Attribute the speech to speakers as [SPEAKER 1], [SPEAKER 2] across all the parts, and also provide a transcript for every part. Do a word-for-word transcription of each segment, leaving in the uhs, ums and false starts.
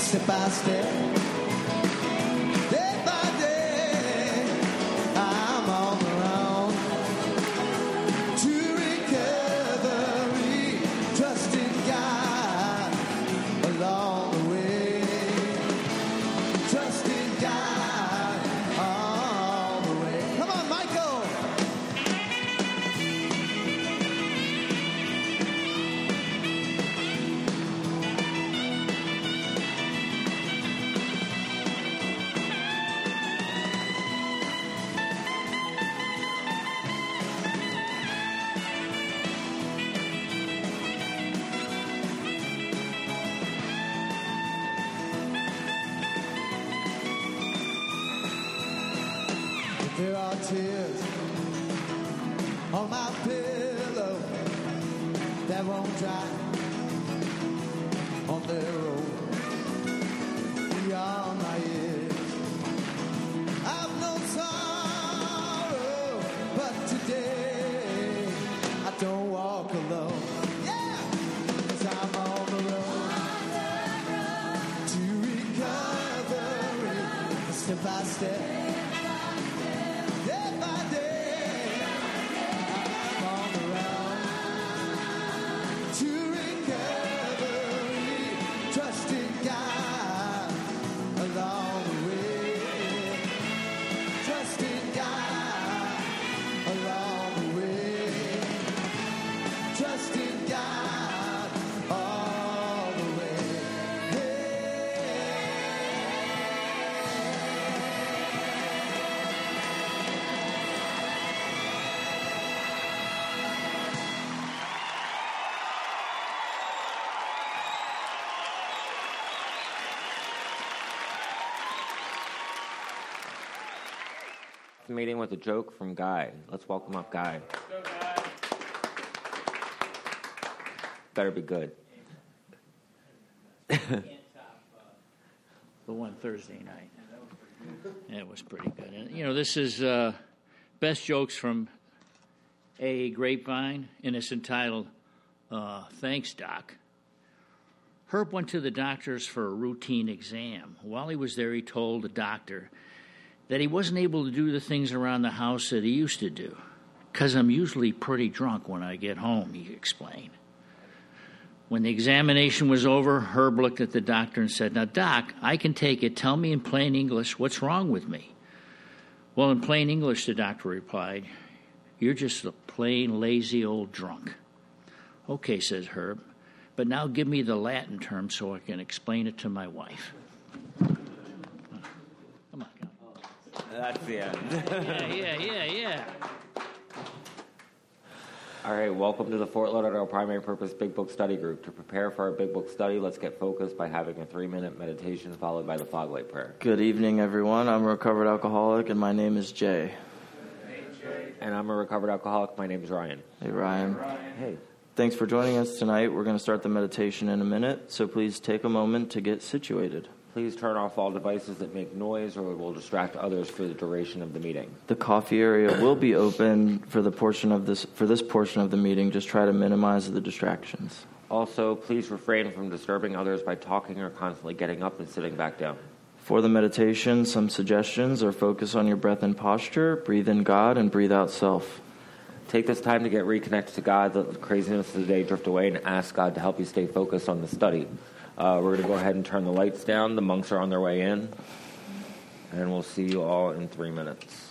[SPEAKER 1] step by step, day by day, I'm on the road to recovery, trusting God along the way, trusting God all the way. Come on, Michael! There are tears on my pillow that won't dry on their road beyond my ears. I've no sorrow, but today I don't walk alone. Yeah, 'cause I'm on the road to recovery, step by step. Day by day, I'm on the road to recovery, trusting God along the way, trusting God along the way, trusting God all the way.
[SPEAKER 2] Meeting with a joke from Guy. Let's welcome up Guy.
[SPEAKER 3] Let's go, Guy.
[SPEAKER 2] Better be good.
[SPEAKER 3] Can't top uh, the one Thursday night. It was pretty good. And, you know, this is uh, best jokes from A. Grapevine, and it's entitled uh, Thanks, Doc. Herb went to the doctor's for a routine exam. While he was there, he told the doctor that he wasn't able to do the things around the house that he used to do, because I'm usually pretty drunk when I get home, he explained. When the examination was over, Herb looked at the doctor and said, "Now, Doc, I can take it. Tell me in plain English what's wrong with me." "Well, in plain English," the doctor replied, "you're just a plain, lazy old drunk." "Okay," says Herb, "but now give me the Latin term so I can explain it to my wife."
[SPEAKER 2] That's the end.
[SPEAKER 3] yeah, yeah, yeah, yeah.
[SPEAKER 2] All right, welcome to the Fort Lauderdale Primary Purpose Big Book Study Group. To prepare for our Big Book study, let's get focused by having a three-minute meditation followed by the fog light prayer.
[SPEAKER 4] Good evening, everyone. I'm a recovered alcoholic, and my name is Jay.
[SPEAKER 2] Hey, Jay. And I'm a recovered alcoholic. My name is Ryan.
[SPEAKER 4] Hey, Ryan.
[SPEAKER 2] Hey.
[SPEAKER 4] Thanks for joining us tonight. We're going to start the meditation in a minute, so please take a moment to get situated.
[SPEAKER 2] Please turn off all devices that make noise or will distract others for the duration of the meeting.
[SPEAKER 4] The coffee area will be open for the portion of this for this portion of the meeting. Just try to minimize the distractions.
[SPEAKER 2] Also, please refrain from disturbing others by talking or constantly getting up and sitting back down.
[SPEAKER 4] For the meditation, some suggestions are focus on your breath and posture, breathe in God, and breathe out self.
[SPEAKER 2] Take this time to get reconnected to God, let the craziness of the day drift away, and ask God to help you stay focused on the study. Uh, we're going to go ahead and turn the lights down. The monks are on their way in. And we'll see you all in three minutes.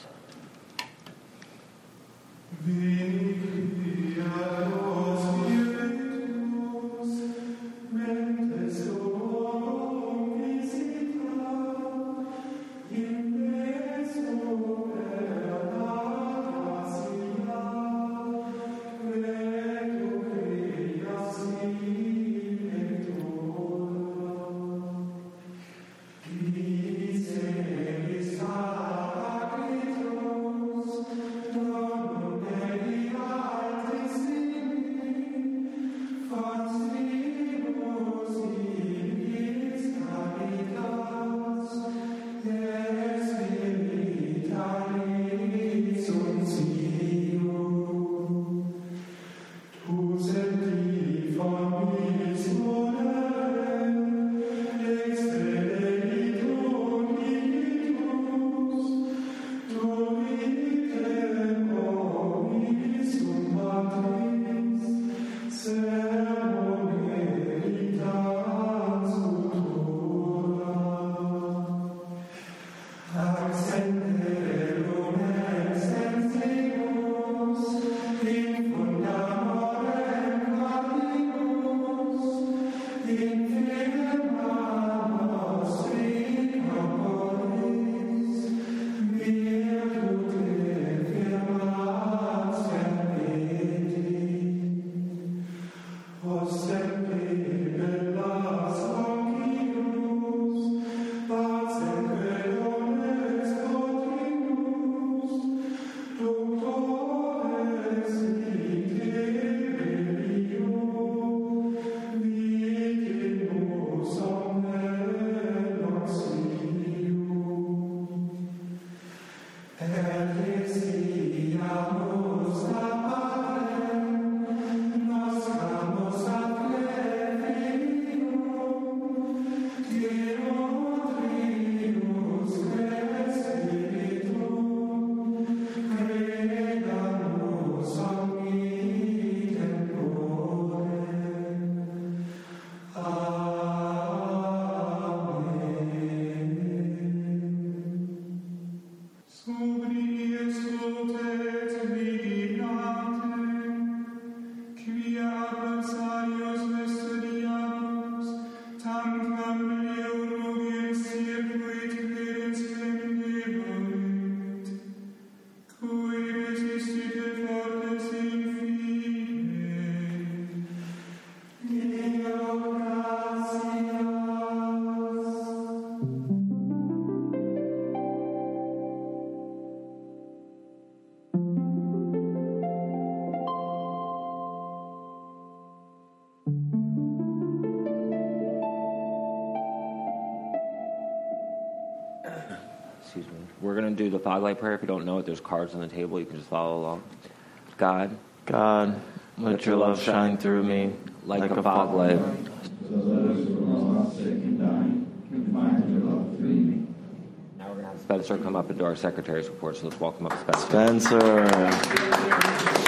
[SPEAKER 2] excuse me. We're going to do the fog light prayer. If you don't know it, there's cards on the table. You can just follow along. God,
[SPEAKER 4] God, let your love shine through me
[SPEAKER 2] like,
[SPEAKER 4] like
[SPEAKER 2] a
[SPEAKER 4] a
[SPEAKER 2] fog
[SPEAKER 4] fog
[SPEAKER 2] light.
[SPEAKER 4] light.
[SPEAKER 5] So those who are lost, sick, and dying can find your love through me.
[SPEAKER 2] Now we're going to have Spencer come up and do our secretary's report. So let's welcome up Spencer.
[SPEAKER 4] Spencer.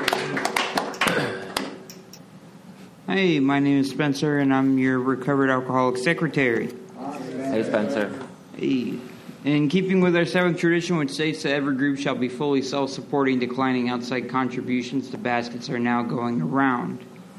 [SPEAKER 6] Hey, my name is Spencer, and I'm your recovered alcoholic secretary.
[SPEAKER 2] Hey, Spencer.
[SPEAKER 6] Hey. In keeping with our seventh tradition, which states that every group shall be fully self-supporting, declining outside contributions to baskets are now going around.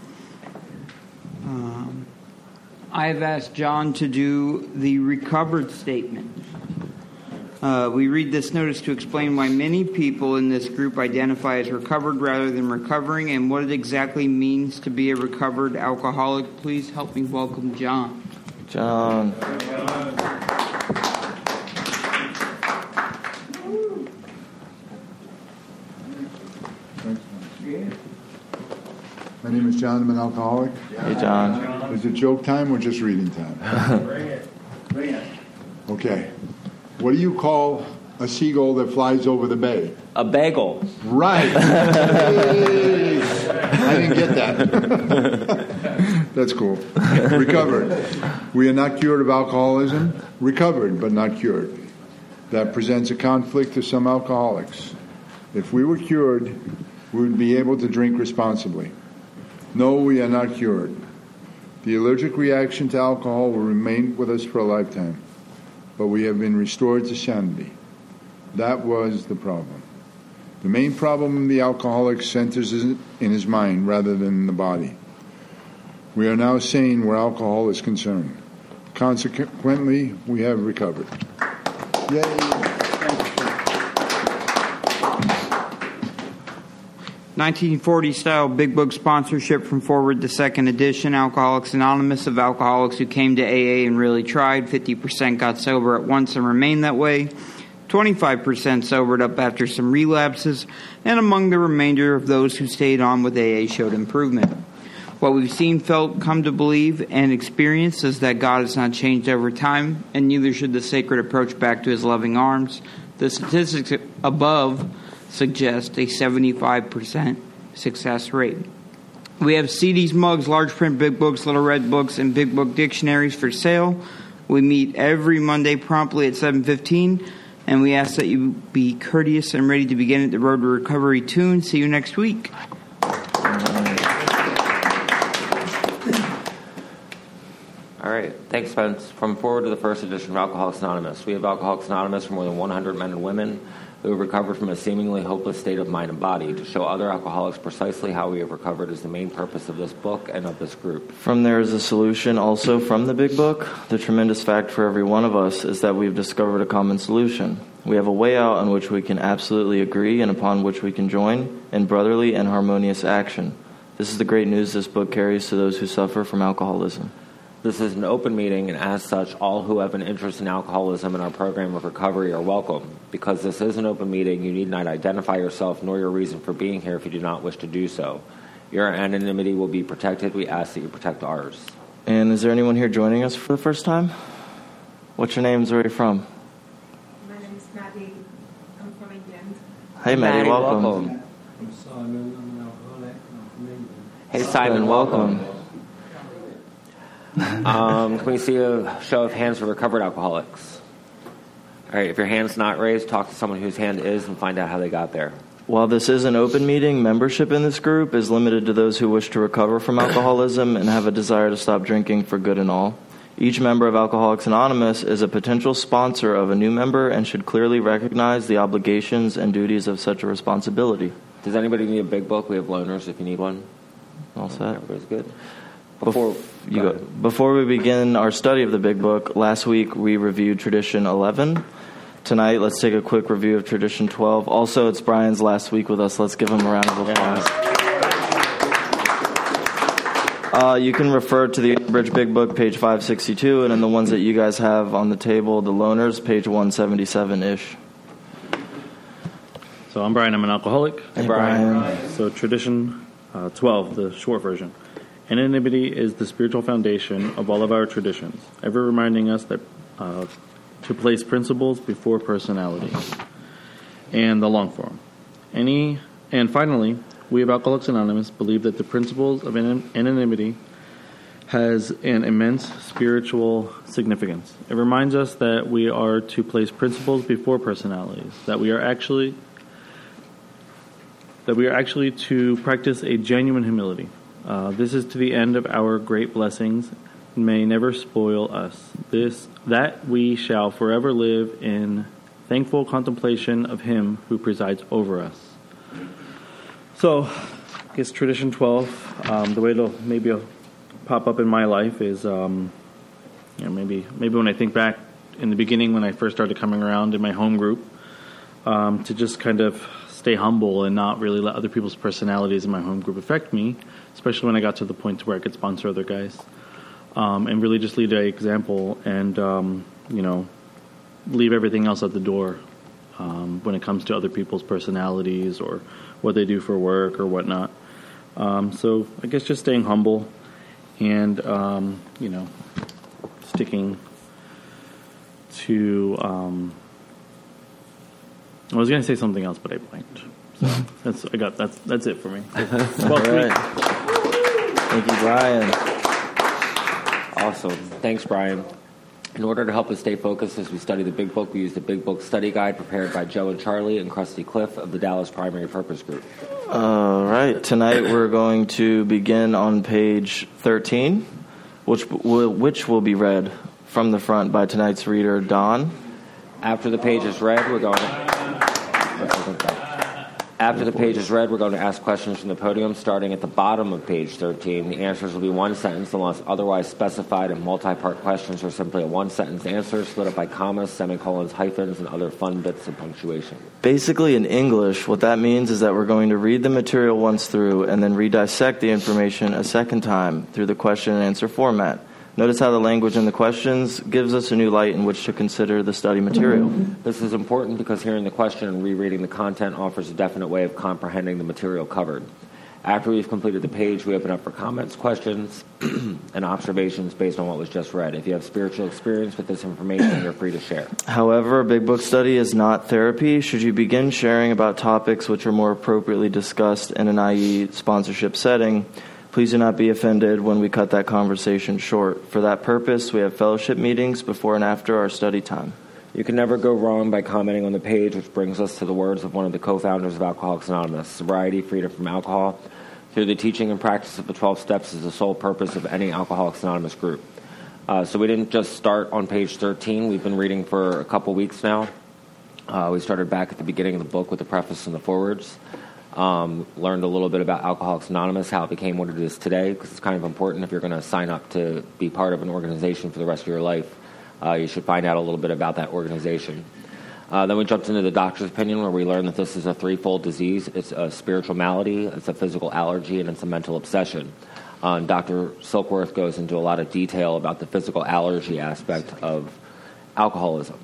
[SPEAKER 6] Um, I have asked John to do the recovered statement. Uh, we read this notice to explain why many people in this group identify as recovered rather than recovering and what it exactly means to be a recovered alcoholic. Please help me welcome John.
[SPEAKER 4] John.
[SPEAKER 7] My name is John. I'm an alcoholic.
[SPEAKER 4] Hey, John.
[SPEAKER 7] Is it joke time or just reading time?
[SPEAKER 5] Bring it. Bring it.
[SPEAKER 7] Okay. What do you call a seagull that flies over the bay?
[SPEAKER 2] A bagel.
[SPEAKER 7] Right. Hey! I didn't get that. That's cool. Recovered. We are not cured of alcoholism. Recovered, but not cured. That presents a conflict to some alcoholics. If we were cured, we would be able to drink responsibly. No, we are not cured. The allergic reaction to alcohol will remain with us for a lifetime, but we have been restored to sanity. That was the problem. The main problem in the alcoholic centers in his mind rather than in the body. We are now sane where alcohol is concerned. Consequently, we have recovered. Yay!
[SPEAKER 6] nineteen forties style Big Book sponsorship from Forward the Second Edition. Alcoholics Anonymous, of alcoholics who came to A A and really tried. fifty percent got sober at once and remained that way. twenty-five percent sobered up after some relapses. And among the remainder of those who stayed on with A A showed improvement. What we've seen, felt, come to believe, and experienced is that God has not changed over time, and neither should the sacred approach back to his loving arms. The statistics above suggest a seventy-five percent success rate. We have C Ds, mugs, large print big books, little red books, and big book dictionaries for sale. We meet every Monday promptly at seven fifteen, and we ask that you be courteous and ready to begin at the Road to Recovery tune. See you next week.
[SPEAKER 2] All right. Thanks, Spence. From Forward to the First Edition of Alcoholics Anonymous. We have Alcoholics Anonymous for more than one hundred men and women who have recovered from a seemingly hopeless state of mind and body. To show other alcoholics precisely how we have recovered is the main purpose of this book and of this group.
[SPEAKER 4] From There is a Solution, also from the Big Book. The tremendous fact for every one of us is that we've discovered a common solution. We have a way out on which we can absolutely agree and upon which we can join in brotherly and harmonious action. This is the great news this book carries to those who suffer from alcoholism.
[SPEAKER 2] This is an open meeting, and as such, all who have an interest in alcoholism and our program of recovery are welcome. Because this is an open meeting, you need not identify yourself nor your reason for being here if you do not wish to do so. Your anonymity will be protected. We ask that you protect ours.
[SPEAKER 4] And is there anyone here joining us for the first time? What's your names? Where are you from?
[SPEAKER 8] My name is Maddie. I'm from England.
[SPEAKER 4] Hey, Maddie,
[SPEAKER 2] Maddie,
[SPEAKER 4] welcome.
[SPEAKER 2] welcome.
[SPEAKER 5] I'm Simon. I'm an alcoholic. I'm from England.
[SPEAKER 2] Hey, Simon, welcome.
[SPEAKER 4] welcome.
[SPEAKER 2] Um, can we see a show of hands for recovered alcoholics? All right, if your hand's not raised, talk to someone whose hand is and find out how they got there.
[SPEAKER 4] While this is an open meeting, membership in this group is limited to those who wish to recover from alcoholism and have a desire to stop drinking for good and all. Each member of Alcoholics Anonymous is a potential sponsor of a new member and should clearly recognize the obligations and duties of such a responsibility.
[SPEAKER 2] Does anybody need a big book? We have loaners if you need one.
[SPEAKER 4] All set?
[SPEAKER 2] Everybody's good. Before,
[SPEAKER 4] you go, before we begin our study of the Big Book, last week we reviewed Tradition eleven. Tonight, let's take a quick review of Tradition twelve. Also, it's Brian's last week with us. Let's give him a round of applause. Uh, you can refer to the Bridge Big Book, page five sixty-two, and in the ones that you guys have on the table, the loaners, page one seventy-seven-ish.
[SPEAKER 9] So I'm Brian. I'm an alcoholic.
[SPEAKER 4] Hey, Brian.
[SPEAKER 9] So Tradition uh, twelve, the short version. Anonymity is the spiritual foundation of all of our traditions, ever reminding us that uh, to place principles before personality, and the long form. Any and finally, we of Alcoholics Anonymous believe that the principles of anonymity has an immense spiritual significance. It reminds us that we are to place principles before personalities, that we are actually that we are actually to practice a genuine humility. Uh, this is to the end of our great blessings may never spoil us. This that we shall forever live in thankful contemplation of Him who presides over us. So, I guess tradition twelve, um, the way it'll maybe it'll pop up in my life is, um, you know, maybe maybe when I think back in the beginning when I first started coming around in my home group, um, to just kind of stay humble and not really let other people's personalities in my home group affect me, especially when I got to the point to where I could sponsor other guys, um, and really just lead an example and, um, you know, leave everything else at the door um, when it comes to other people's personalities or what they do for work or whatnot. Um, so I guess just staying humble and, um, you know, sticking to... Um, I was going to say something else, but I blanked. So that's I got that's that's it for me. Well,
[SPEAKER 4] right. Thank you, Brian.
[SPEAKER 2] Awesome. Thanks, Brian. In order to help us stay focused as we study the Big Book, we use the Big Book study guide prepared by Joe and Charlie and Krusty Cliff of the Dallas Primary Purpose Group.
[SPEAKER 4] All right. Tonight we're going to begin on page thirteen, which will, which will be read from the front by tonight's reader, Don.
[SPEAKER 2] After the page is read, we're going to... After the page is read, we're going to ask questions from the podium, starting at the bottom of page thirteen. The answers will be one sentence unless otherwise specified, and multi-part questions are simply a one-sentence answer split up by commas, semicolons, hyphens, and other fun bits of punctuation.
[SPEAKER 4] Basically, in English, what that means is that we're going to read the material once through and then redissect the information a second time through the question and answer format. Notice how the language in the questions gives us a new light in which to consider the study material.
[SPEAKER 2] This is important because hearing the question and rereading the content offers a definite way of comprehending the material covered. After we've completed the page, we open up for comments, questions, and observations based on what was just read. If you have spiritual experience with this information, you're free to share.
[SPEAKER 4] However, a Big Book study is not therapy. Should you begin sharing about topics which are more appropriately discussed in an I E sponsorship setting, please do not be offended when we cut that conversation short. For that purpose, we have fellowship meetings before and after our study time.
[SPEAKER 2] You can never go wrong by commenting on the page, which brings us to the words of one of the co-founders of Alcoholics Anonymous. Sobriety, freedom from alcohol, through the teaching and practice of the twelve steps is the sole purpose of any Alcoholics Anonymous group. Uh, so we didn't just start on page thirteen. We've been reading for a couple weeks now. Uh, we started back at the beginning of the book with the preface and the forewords. Um, learned a little bit about Alcoholics Anonymous, how it became what it is today, because it's kind of important if you're going to sign up to be part of an organization for the rest of your life. Uh, you should find out a little bit about that organization. Uh, then we jumped into the doctor's opinion, where we learned that this is a threefold disease. It's a spiritual malady, it's a physical allergy, and it's a mental obsession. Uh, and Doctor Silkworth goes into a lot of detail about the physical allergy aspect of alcoholism.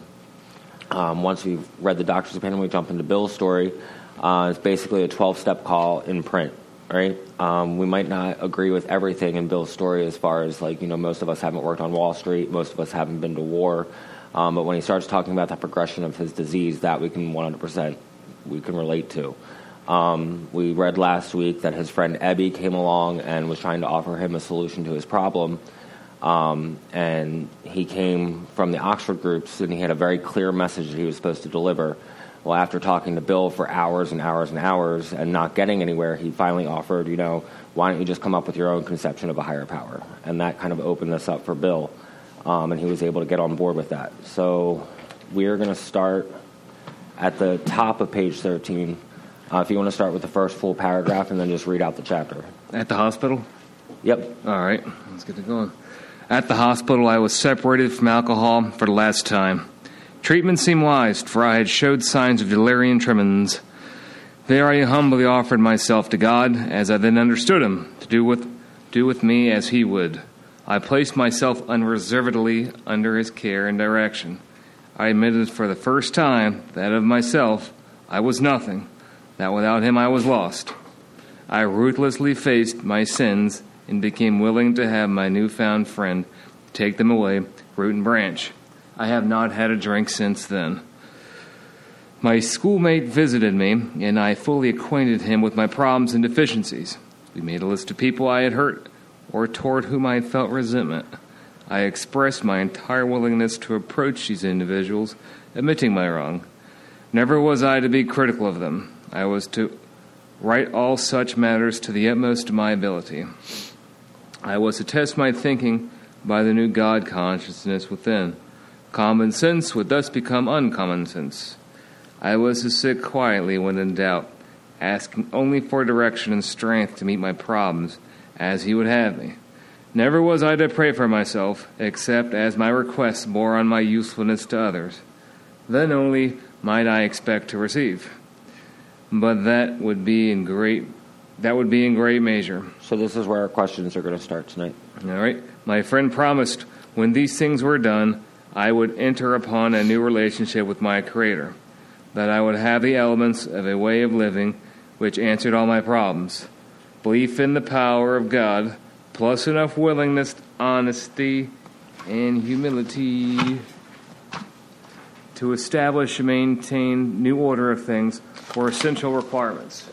[SPEAKER 2] Um, once we've read the doctor's opinion, we jump into Bill's story. Uh, it's basically a twelve-step call in print, right? Um, we might not agree with everything in Bill's story as far as, like, you know, most of us haven't worked on Wall Street, most of us haven't been to war, um, but when he starts talking about the progression of his disease, that we can one hundred percent we can relate to. Um, we read last week that his friend Ebby came along and was trying to offer him a solution to his problem, um, and he came from the Oxford groups, and he had a very clear message that he was supposed to deliver. Well, after talking to Bill for hours and hours and hours and not getting anywhere, he finally offered, you know, why don't you just come up with your own conception of a higher power? And that kind of opened this up for Bill, um, and he was able to get on board with that. So we're going to start at the top of page thirteen. Uh, if you want to start with the first full paragraph and then just read out the chapter.
[SPEAKER 10] At the hospital?
[SPEAKER 2] Yep.
[SPEAKER 10] All right, let's get it going. At the hospital, I was separated from alcohol for the last time. Treatment seemed wise, for I had showed signs of delirium tremens. There I humbly offered myself to God, as I then understood him, to do with, do with me as he would. I placed myself unreservedly under his care and direction. I admitted for the first time that of myself I was nothing, that without him I was lost. I ruthlessly faced my sins and became willing to have my newfound friend take them away, root and branch. I have not had a drink since then. My schoolmate visited me, and I fully acquainted him with my problems and deficiencies. We made a list of people I had hurt or toward whom I had felt resentment. I expressed my entire willingness to approach these individuals, admitting my wrong. Never was I to be critical of them. I was to right all such matters to the utmost of my ability. I was to test my thinking by the new God consciousness within. Common sense would thus become uncommon sense. I was to sit quietly when in doubt, asking only for direction and strength to meet my problems as he would have me. Never was I to pray for myself, except as my requests bore on my usefulness to others. Then only might I expect to receive. But that would be in great that would be in great measure.
[SPEAKER 2] So this is where our questions are going to start tonight.
[SPEAKER 10] All right. My friend promised when these things were done, I would enter upon a new relationship with my Creator, that I would have the elements of a way of living which answered all my problems. Belief in the power of God, plus enough willingness, honesty, and humility to establish and maintain new order of things were essential requirements.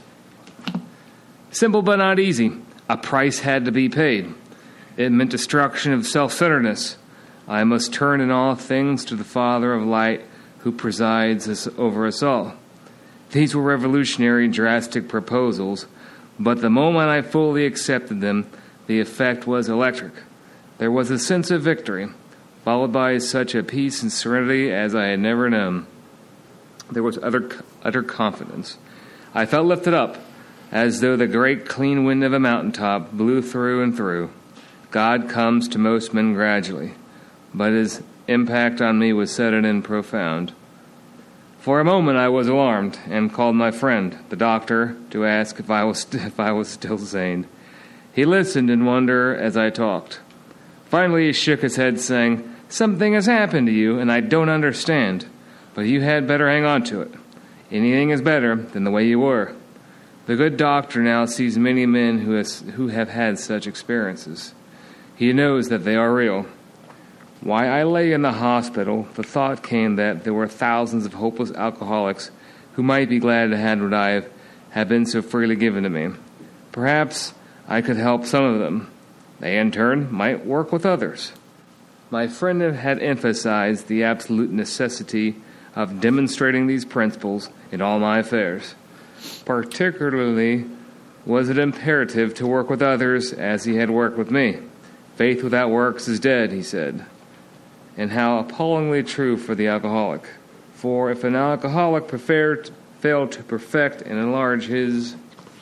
[SPEAKER 10] Simple but not easy. A price had to be paid. It meant destruction of self-centeredness. I must turn in all things to the Father of light who presides over us all. These were revolutionary, drastic proposals, but the moment I fully accepted them, the effect was electric. There was a sense of victory, followed by such a peace and serenity as I had never known. There was utter, utter confidence. I felt lifted up, as though the great clean wind of a mountaintop blew through and through. God comes to most men gradually, but his impact on me was sudden and profound. For a moment I was alarmed and called my friend, the doctor, to ask if I was if I was still sane. He listened in wonder as I talked. Finally he shook his head, saying, "Something has happened to you, and I don't understand, but you had better hang on to it. Anything is better than the way you were." The good doctor now sees many men who, has, who have had such experiences. He knows that they are real. While I lay in the hospital, the thought came that there were thousands of hopeless alcoholics who might be glad to have what I have, have been so freely given to me. Perhaps I could help some of them. They, in turn, might work with others. My friend had emphasized the absolute necessity of demonstrating these principles in all my affairs. Particularly was it imperative to work with others as he had worked with me. Faith without works is dead, he said. And how appallingly true for the alcoholic. For if an alcoholic preferred, failed to perfect and enlarge his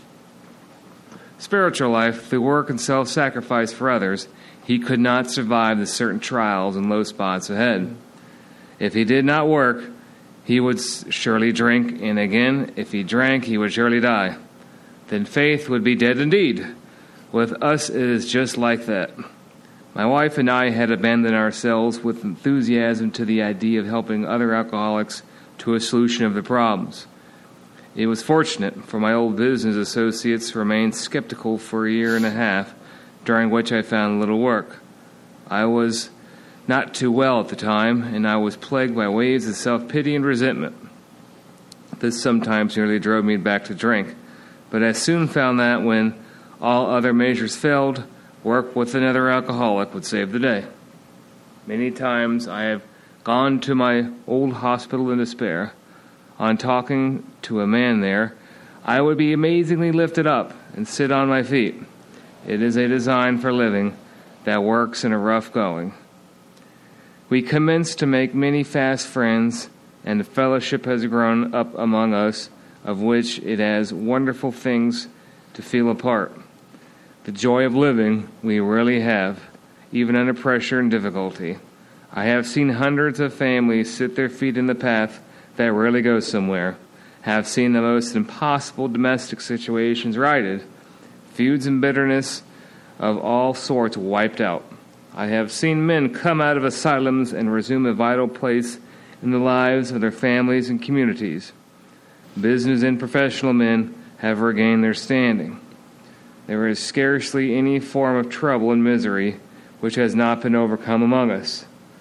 [SPEAKER 10] spiritual life through work and self-sacrifice for others, he could not survive the certain trials and low spots ahead. If he did not work, he would surely drink, and again, if he drank, he would surely die. Then faith would be dead indeed. With us it is just like that. My wife and I had abandoned ourselves with enthusiasm to the idea of helping other alcoholics to a solution of their problems. It was fortunate, for my old business associates remained skeptical for a year and a half, during which I found little work. I was not too well at the time, and I was plagued by waves of self-pity and resentment. This sometimes nearly drove me back to drink, but I soon found that when all other measures failed, work with another alcoholic would save the day. Many times I have gone to my old hospital in despair. On talking to a man there, I would be amazingly lifted up and sit on my feet. It is a design for living that works in a rough going. We commenced to make many fast friends, and the fellowship has grown up among us, of which it has wonderful things to feel a part. The joy of living we really have, even under pressure and difficulty. I have seen hundreds of families sit their feet in the path that really goes somewhere, have seen the most impossible domestic situations righted, feuds and bitterness of all sorts wiped out. I have seen men come out of asylums and resume a vital place in the lives of their families and communities. Business and professional men have regained their standing. There is scarcely any form of trouble and misery which has not been overcome among us.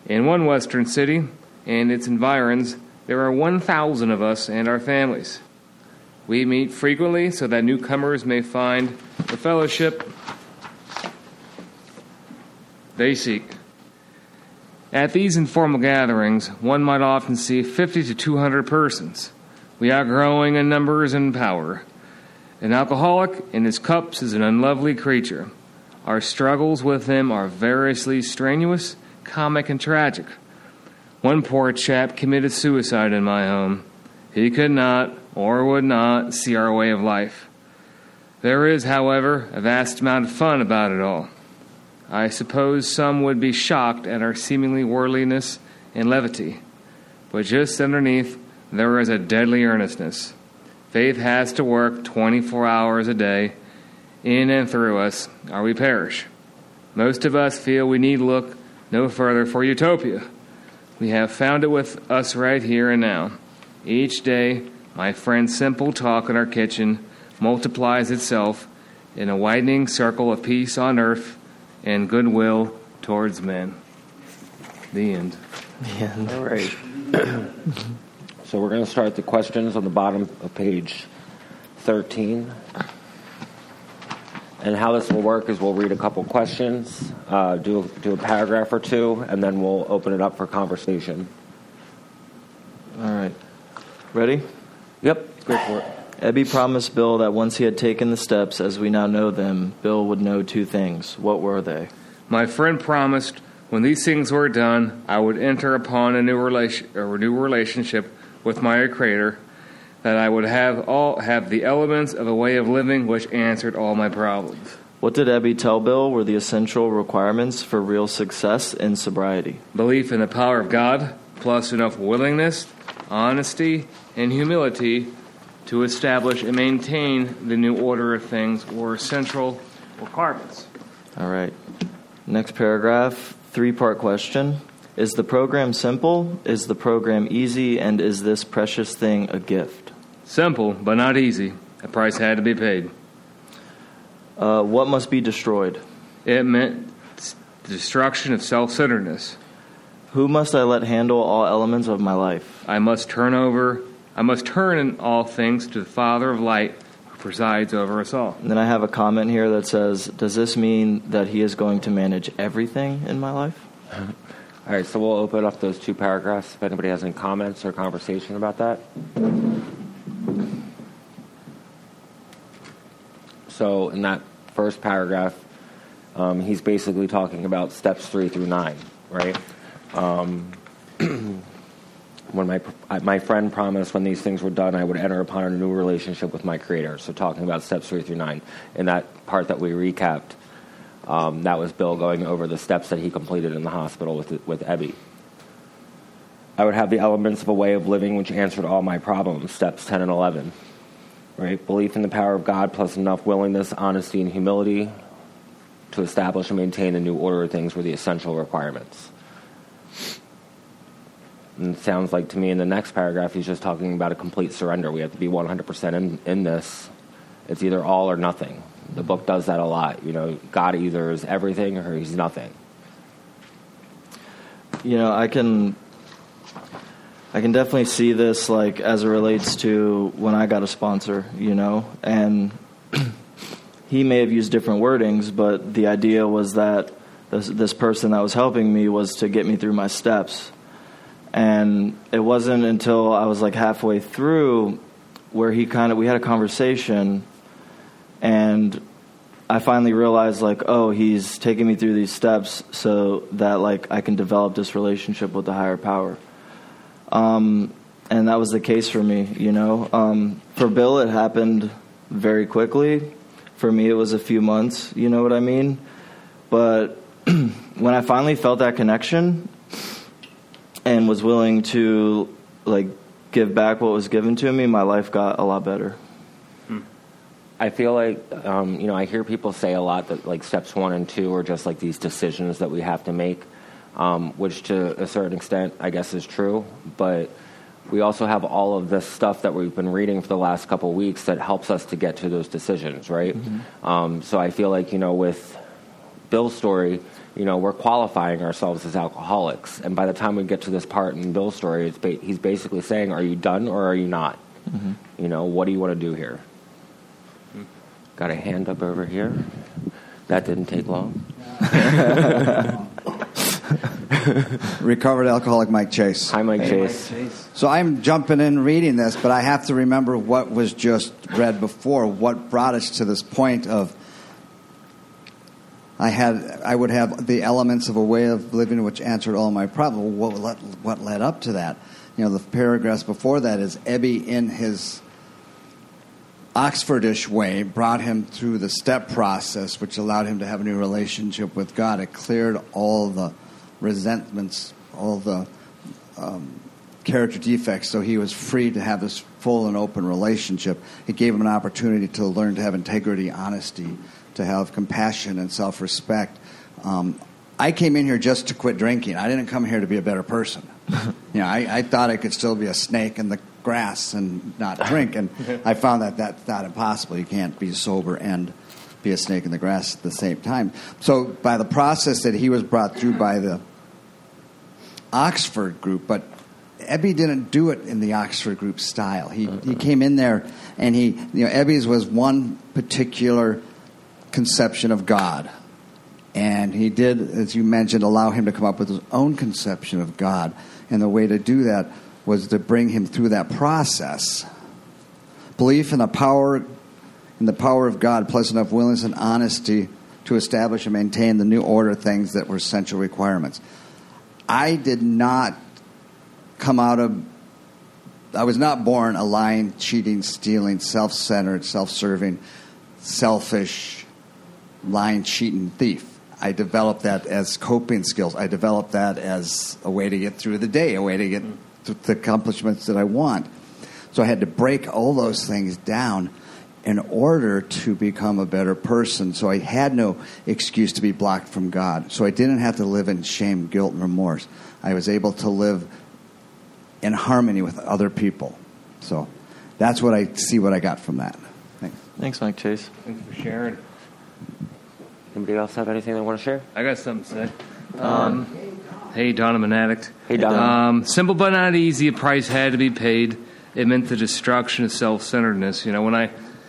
[SPEAKER 10] In one western city and its environs, there are one thousand of us and our families. We meet frequently so that newcomers may find the fellowship they seek. At these informal gatherings, one might often see fifty to two hundred persons. We are growing in numbers and power. An alcoholic in his cups is an unlovely creature. Our struggles with him are variously strenuous, comic, and tragic. One poor chap committed suicide in my home. He could not, or would not, see our way of life. There is, however, a vast amount of fun about it all. I suppose some would be shocked at our seemingly worldliness and levity, but just underneath there is a deadly earnestness. Faith has to work twenty-four hours a day, in and through us, or we perish. Most of us feel we need look no further for utopia. We have found it with us right here and now. Each day, my friend's simple talk in our kitchen multiplies itself in a widening circle of peace on earth and goodwill towards men. The end.
[SPEAKER 4] The end.
[SPEAKER 2] All right. So we're going to start the questions on the bottom of page thirteen. And how this will work is we'll read a couple questions, uh, do, do a paragraph or two, and then we'll open it up for conversation.
[SPEAKER 4] All right. Ready?
[SPEAKER 2] Yep. Go for it.
[SPEAKER 4] Ebby promised Bill that once he had taken the steps as we now know them, Bill would know two things. What were they?
[SPEAKER 10] My friend promised when these things were done, I would enter upon a new relation, a new relationship with my Creator, that I would have all have the elements of a way of living which answered all my problems.
[SPEAKER 4] What did Ebby tell Bill were the essential requirements for real success in sobriety?
[SPEAKER 10] Belief in the power of God, plus enough willingness, honesty, and humility to establish and maintain the new order of things were central requirements.
[SPEAKER 4] All right. Next paragraph, three-part question. Is the program simple? Is the program easy? And is this precious thing a gift?
[SPEAKER 10] Simple, but not easy. A price had to be paid.
[SPEAKER 4] Uh, what must be destroyed?
[SPEAKER 10] It meant the destruction of self-centeredness.
[SPEAKER 4] Who must I let handle all elements of my life?
[SPEAKER 10] I must turn over, I must turn in all things to the Father of light who presides over us all.
[SPEAKER 4] And then I have a comment here that says, does this mean that he is going to manage everything in my life?
[SPEAKER 2] All right, so we'll open up those two paragraphs if anybody has any comments or conversation about that. So in that first paragraph, um, he's basically talking about steps three through nine, right? Um, when my my friend promised when these things were done, I would enter upon a new relationship with my Creator. So talking about steps three through nine. In that part that we recapped, um, that was Bill going over the steps that he completed in the hospital with with Ebby. I would have the elements of a way of living which answered all my problems, steps ten and eleven. Right? Belief in the power of God plus enough willingness, honesty, and humility to establish and maintain the new order of things were the essential requirements. And it sounds like to me in the next paragraph he's just talking about a complete surrender. We have to be one hundred percent in, in this. It's either all or nothing. The book does that a lot. You know, God either is everything or he's nothing.
[SPEAKER 4] You know, I can... I can definitely see this, like, as it relates to when I got a sponsor, you know, and he may have used different wordings, but the idea was that this, this person that was helping me was to get me through my steps. And it wasn't until I was, like, halfway through where he kind of, we had a conversation, and I finally realized, like, oh, he's taking me through these steps so that, like, I can develop this relationship with the higher power. Um, and that was the case for me, you know. Um, for Bill, it happened very quickly. For me, it was a few months, you know what I mean? But when I finally felt that connection and was willing to, like, give back what was given to me, my life got a lot better.
[SPEAKER 2] I feel like, um, you know, I hear people say a lot that, like, steps one and two are just, like, these decisions that we have to make. Um, which to a certain extent, I guess, is true. But we also have all of this stuff that we've been reading for the last couple of weeks that helps us to get to those decisions, right? Mm-hmm. Um, so I feel like, you know, with Bill's story, you know, we're qualifying ourselves as alcoholics. And by the time we get to this part in Bill's story, it's ba- he's basically saying, are you done or are you not? Mm-hmm. You know, what do you want to do here? Mm-hmm. Got a hand up over here. That didn't take long.
[SPEAKER 1] Recovered alcoholic Mike Chase.
[SPEAKER 2] Hi, Mike
[SPEAKER 1] hey,
[SPEAKER 2] Chase.
[SPEAKER 1] Mike Chase. So I'm jumping in reading this, but I have to remember what was just read before, what brought us to this point of I had I would have the elements of a way of living which answered all my problems. What led, what led up to that? You know, the paragraphs before that is Ebby in his Oxfordish way brought him through the step process, which allowed him to have a new relationship with God. It cleared all the resentments, all the um, character defects, so he was free to have this full and open relationship. It gave him an opportunity to learn to have integrity, honesty, to have compassion and self-respect. Um, I came in here just to quit drinking. I didn't come here to be a better person. You know, I, I thought I could still be a snake in the grass and not drink, and I found that that's not impossible. You can't be sober and be a snake in the grass at the same time. So by the process that he was brought through by the Oxford group, but Ebby didn't do it in the Oxford group style. He he came in there and he, you know, Ebby's was one particular conception of God. And he did, as you mentioned, allow him to come up with his own conception of God. And the way to do that was to bring him through that process. Belief in the power in the power of God, plus enough willingness and honesty to establish and maintain the new order of things that were essential requirements. I did not come out of, I was not born a lying, cheating, stealing, self-centered, self-serving, selfish, lying, cheating thief. I developed that as coping skills. I developed that as a way to get through the day, a way to get to the accomplishments that I want. So I had to break all those things down in order to become a better person. So I had no excuse to be blocked from God. So I didn't have to live in shame, guilt, and remorse. I was able to live in harmony with other people. So that's what I see what I got from that. Thanks.
[SPEAKER 4] Thanks, Mike Chase.
[SPEAKER 10] Thanks for sharing.
[SPEAKER 2] Anybody else have anything they want to share?
[SPEAKER 10] I got something to say. Um, hey, Don, I'm an addict.
[SPEAKER 2] Hey, Don.
[SPEAKER 10] Um, simple but not easy. A price had to be paid. It meant the destruction of self-centeredness. You know, when I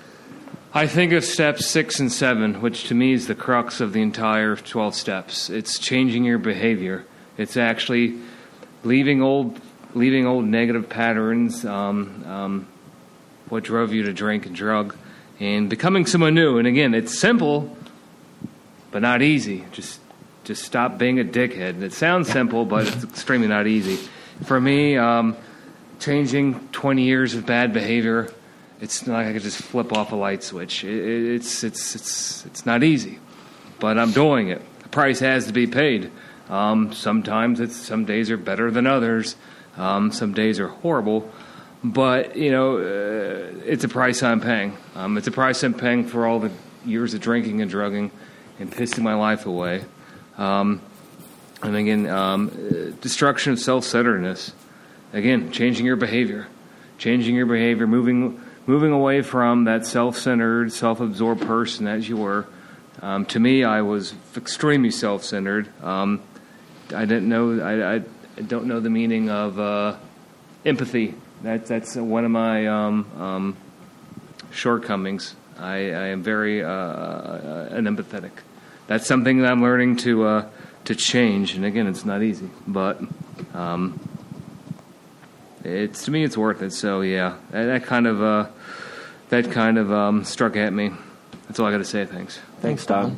[SPEAKER 10] I think of steps six and seven, which to me is the crux of the entire twelve steps. It's changing your behavior. It's actually leaving old, leaving old negative patterns, um, um, what drove you to drink and drug, and becoming someone new. And again, it's simple, but not easy. Just just stop being a dickhead. It sounds simple, but it's extremely not easy. For me, um, changing twenty years of bad behavior, it's not like I could just flip off a light switch. It, it's it's it's it's not easy, but I'm doing it. The price has to be paid. Um, sometimes it's some days are better than others. Um, some days are horrible, but you know uh, it's a price I'm paying. Um, it's a price I'm paying for all the years of drinking and drugging and pissing my life away. Um, and again, um, destruction of self-centeredness. Again, changing your behavior, changing your behavior, moving moving away from that self-centered, self-absorbed person as you were. Um, to me, I was extremely self-centered. Um, I didn't know. I, I don't know the meaning of uh, empathy. That's that's one of my um, um, shortcomings. I, I am very uh, uh, unempathetic. That's something that I'm learning to uh, to change. And again, it's not easy, but um, it's to me, it's worth it. So yeah, that, that kind of uh, that kind of um, struck at me. That's all I got to say. Thanks.
[SPEAKER 2] Thanks, Don.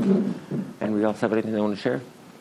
[SPEAKER 2] And we else have anything they want to share?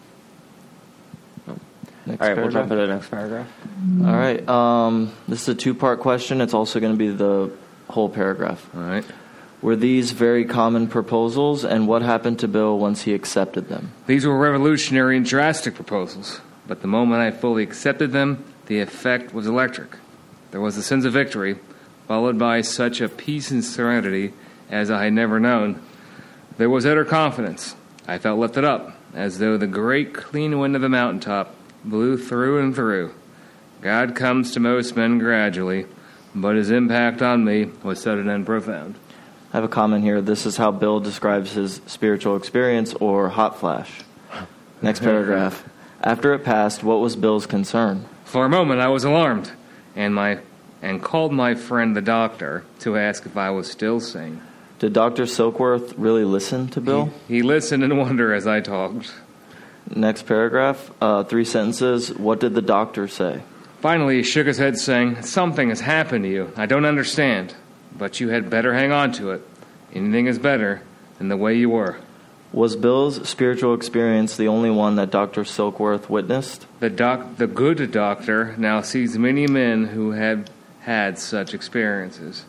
[SPEAKER 2] No.
[SPEAKER 4] Next
[SPEAKER 2] All right, we'll
[SPEAKER 4] paragraph.
[SPEAKER 2] jump to the next paragraph.
[SPEAKER 4] All right. Um, this is a two-part question. It's also going to be the whole paragraph.
[SPEAKER 10] All right.
[SPEAKER 4] Were these very common proposals, and what happened to Bill once he accepted them?
[SPEAKER 10] These were revolutionary and drastic proposals, but the moment I fully accepted them, the effect was electric. There was a sense of victory, followed by such a peace and serenity as I had never known. There was utter confidence. I felt lifted up, as though the great clean wind of a mountaintop blew through and through. God comes to most men gradually, but his impact on me was sudden and profound.
[SPEAKER 4] I have a comment here. This is how Bill describes his spiritual experience, or hot flash. Next paragraph. After it passed, what was Bill's concern?
[SPEAKER 10] For a moment, I was alarmed, and my and called my friend the doctor to ask if I was still sane.
[SPEAKER 4] Did Doctor Silkworth really listen to Bill?
[SPEAKER 10] He, he listened in wonder as I talked.
[SPEAKER 4] Next paragraph, uh, three sentences. What did the doctor say?
[SPEAKER 10] Finally, he shook his head, saying, "Something has happened to you. I don't understand, but you had better hang on to it. Anything is better than the way you were."
[SPEAKER 4] Was Bill's spiritual experience the only one that Doctor Silkworth witnessed?
[SPEAKER 10] The doc, the good doctor now sees many men who had had such experiences.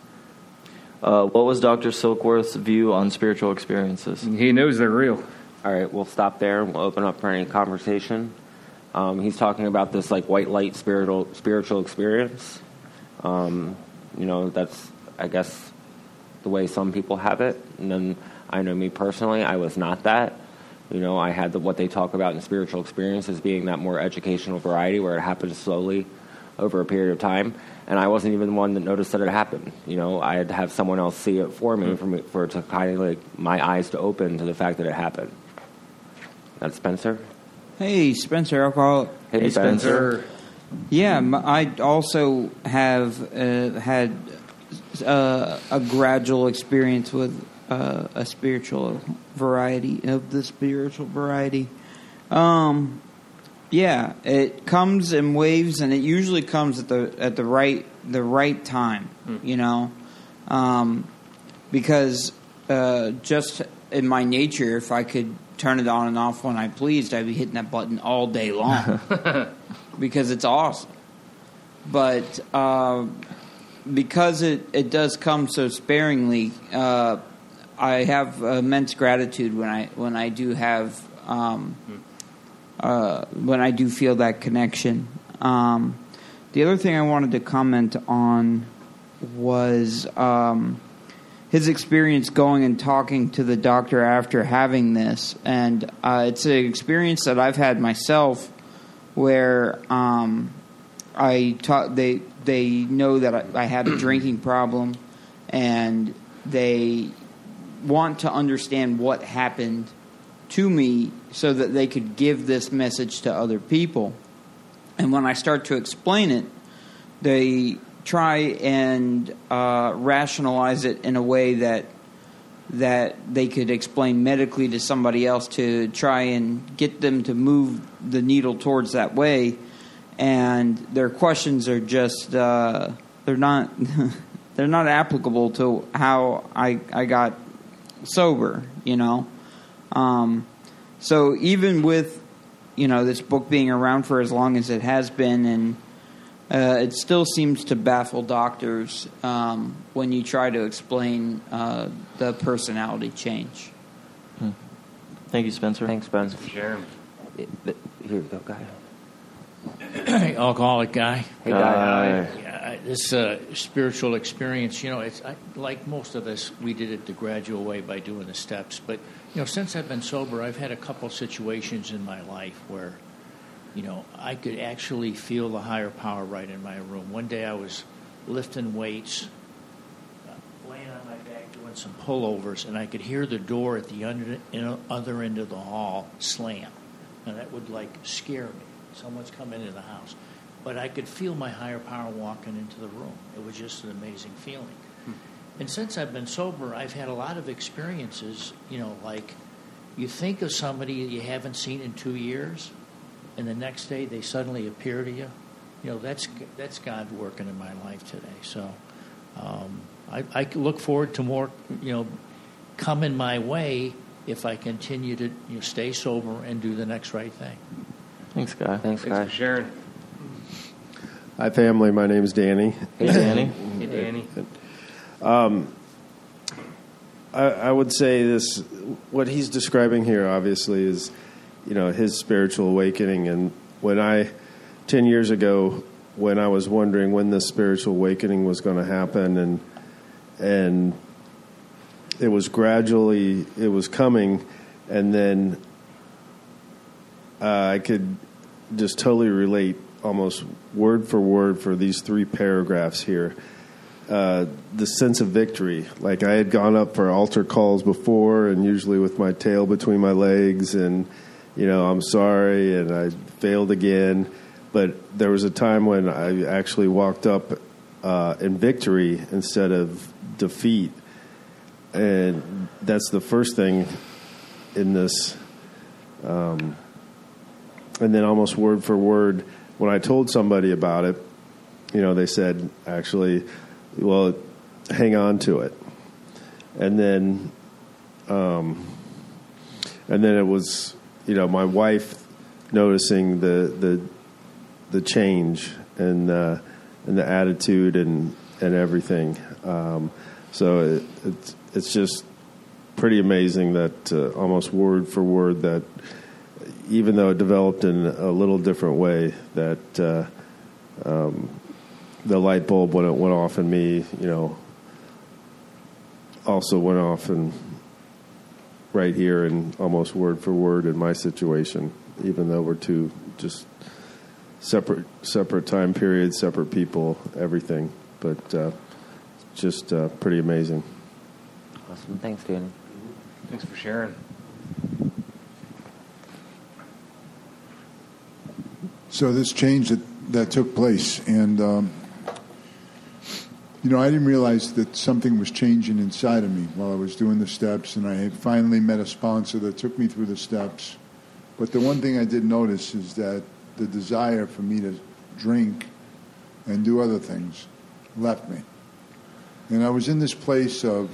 [SPEAKER 4] Uh, what was Doctor Silkworth's view on spiritual experiences?
[SPEAKER 10] He knows they're real.
[SPEAKER 2] All right, we'll stop there and we'll open up for any conversation. Um, he's talking about this like white light spiritual spiritual experience. Um, you know, that's, I guess, the way some people have it. And then I know me personally, I was not that. You know, I had the, what they talk about in spiritual experiences being that more educational variety where it happens slowly over a period of time. And I wasn't even the one that noticed that it happened. You know, I had to have someone else see it for me, for me, for it to kind of like my eyes to open to the fact that it happened. That's Spencer.
[SPEAKER 6] Hey, Spencer, alcoholic.
[SPEAKER 2] Hey,
[SPEAKER 4] Hey, Spencer.
[SPEAKER 2] Spencer.
[SPEAKER 6] Yeah, m- I also have uh, had uh, a gradual experience with uh, a spiritual variety of the spiritual variety. Um, yeah, it comes in waves, and it usually comes at the at the right the right time. Mm. You know, um, because uh, just in my nature, if I could turn it on and off when I pleased, I'd be hitting that button all day long because it's awesome. But uh, because it, it does come so sparingly, uh, I have immense gratitude when I when I do have um, uh, when I do feel that connection. Um, the other thing I wanted to comment on was Um, his experience going and talking to the doctor after having this. And uh, it's an experience that I've had myself where um, I ta- they they know that I, I had a drinking problem, and they want to understand what happened to me so that they could give this message to other people. And when I start to explain it, they try and uh, rationalize it in a way that that they could explain medically to somebody else to try and get them to move the needle towards that way. And their questions are just uh, they're not they're not applicable to how I I got sober, you know. Um, so even with you know this book being around for as long as it has been, and Uh, it still seems to baffle doctors um, when you try to explain uh, the personality change.
[SPEAKER 4] Hmm. Thank you, Spencer.
[SPEAKER 2] Thanks, Spencer.
[SPEAKER 10] Sure.
[SPEAKER 2] Here we go, guy.
[SPEAKER 3] Alcoholic guy.
[SPEAKER 2] Hey,
[SPEAKER 4] Guy.
[SPEAKER 2] guy.
[SPEAKER 3] Yeah, this uh, spiritual experience, you know, it's I, like most of us, we did it the gradual way by doing the steps. But, you know, since I've been sober, I've had a couple situations in my life where, you know, I could actually feel the higher power right in my room. One day I was lifting weights, uh, laying on my back doing some pullovers, and I could hear the door at the under, you know, other end of the hall slam. And that would, like, scare me. Someone's come into the house. But I could feel my higher power walking into the room. It was just an amazing feeling. Hmm. And since I've been sober, I've had a lot of experiences, you know, like you think of somebody that you haven't seen in two years, and the next day they suddenly appear to you. You know, that's that's God working in my life today. So um, I, I look forward to more, you know, coming my way if I continue to you know, stay sober and do the next right thing.
[SPEAKER 4] Thanks, Guy.
[SPEAKER 2] Thanks,
[SPEAKER 10] Thanks
[SPEAKER 2] guy.
[SPEAKER 10] for sharing.
[SPEAKER 11] Hi, family. My name is Danny.
[SPEAKER 4] Hey, Danny.
[SPEAKER 10] Hey, Danny.
[SPEAKER 11] Um, I, I would say this, what he's describing here, obviously, is, you know, his spiritual awakening. And when I, ten years ago, when I was wondering when this spiritual awakening was going to happen, and and it was gradually, it was coming, and then uh, I could just totally relate almost word for word for these three paragraphs here. uh, the sense of victory. Like I had gone up for altar calls before, and usually with my tail between my legs, and you know, I'm sorry, and I failed again. But there was a time when I actually walked up uh, in victory instead of defeat, and that's the first thing in this. Um, and then almost word for word, when I told somebody about it, you know, they said, actually, well, hang on to it. And then, um, and then it was, you know, my wife noticing the the the change and uh, and the attitude and and everything. Um, so it, it's it's just pretty amazing that uh, almost word for word that, even though it developed in a little different way, that uh, um, the light bulb when it went off in me, you know, also went off and right here and almost word for word in my situation, even though we're two just separate separate time periods, separate people, everything. But uh, just uh, pretty amazing.
[SPEAKER 2] Awesome. Thanks, Danny.
[SPEAKER 10] Thanks for sharing.
[SPEAKER 7] So this change that, that took place, and um, you know, I didn't realize that something was changing inside of me while I was doing the steps, and I had finally met a sponsor that took me through the steps. But the one thing I did notice is that the desire for me to drink and do other things left me. And I was in this place of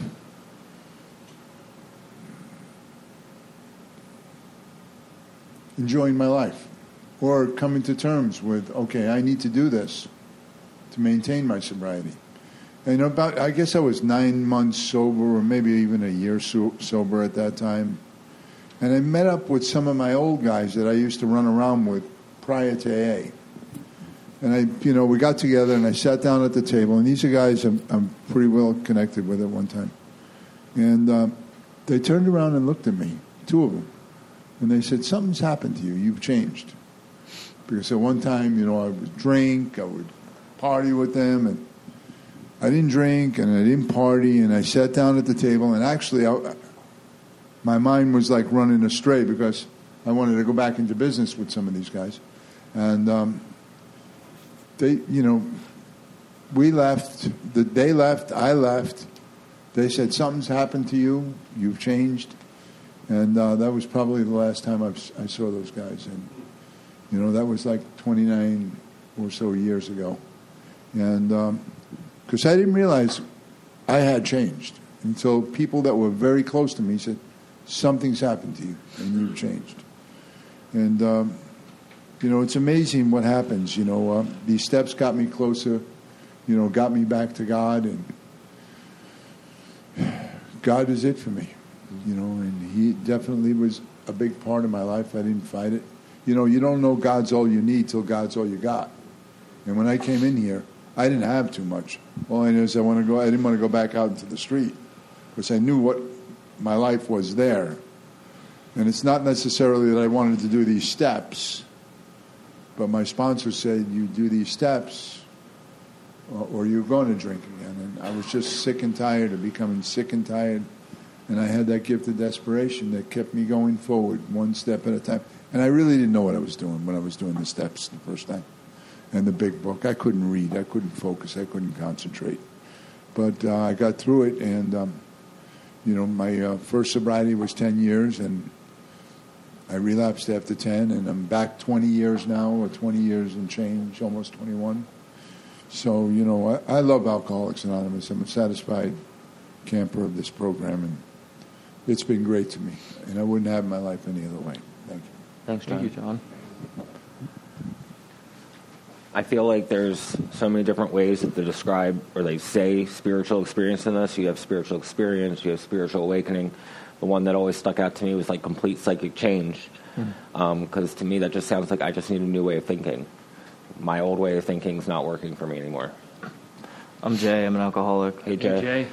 [SPEAKER 7] enjoying my life, or coming to terms with, okay, I need to do this to maintain my sobriety. And about, I guess I was nine months sober, or maybe even a year so, sober at that time. And I met up with some of my old guys that I used to run around with prior to A A. And I, you know, we got together and I sat down at the table. And these are guys I'm, I'm pretty well connected with at one time. And uh, they turned around and looked at me, two of them. And they said, something's happened to you. You've changed. Because at one time, you know, I would drink, I would party with them, and I didn't drink and I didn't party, and I sat down at the table, and actually I, my mind was like running astray because I wanted to go back into business with some of these guys. And um, they, you know, we left, the, they left, I left. They said, something's happened to you, you've changed. And uh, that was probably the last time I've, I saw those guys. And, you know, that was like twenty-nine or so years ago. And because um, I didn't realize I had changed until people that were very close to me said, something's happened to you and you've changed. And, um, you know, it's amazing what happens. You know, uh, these steps got me closer, you know, got me back to God. And God is it for me, you know, and he definitely was a big part of my life. I didn't fight it. You know, you don't know God's all you need till God's all you got. And when I came in here, I didn't have too much. All I knew is I want to go. I didn't want to go back out into the street because I knew what my life was there. And it's not necessarily that I wanted to do these steps, but my sponsor said, you do these steps or, or you're going to drink again. And I was just sick and tired of becoming sick and tired. And I had that gift of desperation that kept me going forward one step at a time. And I really didn't know what I was doing when I was doing the steps the first time. And the big book. I couldn't read. I couldn't focus. I couldn't concentrate. But uh, I got through it. And, um, you know, my uh, first sobriety was ten years. And I relapsed after ten. And I'm back twenty years now, or twenty years and change, almost twenty-one. So, you know, I, I love Alcoholics Anonymous. I'm a satisfied camper of this program. And it's been great to me. And I wouldn't have my life any other way. Thank you.
[SPEAKER 2] Thanks, John.
[SPEAKER 4] Thank you, John.
[SPEAKER 2] I feel like there's so many different ways that they describe or they say spiritual experience in this. You have spiritual experience, you have spiritual awakening. The one that always stuck out to me was like complete psychic change. Because mm. um, to me that just sounds like I just need a new way of thinking. My old way of thinking is not working for me anymore.
[SPEAKER 4] I'm Jay. I'm an alcoholic.
[SPEAKER 2] Hey, Jay.
[SPEAKER 10] Hey,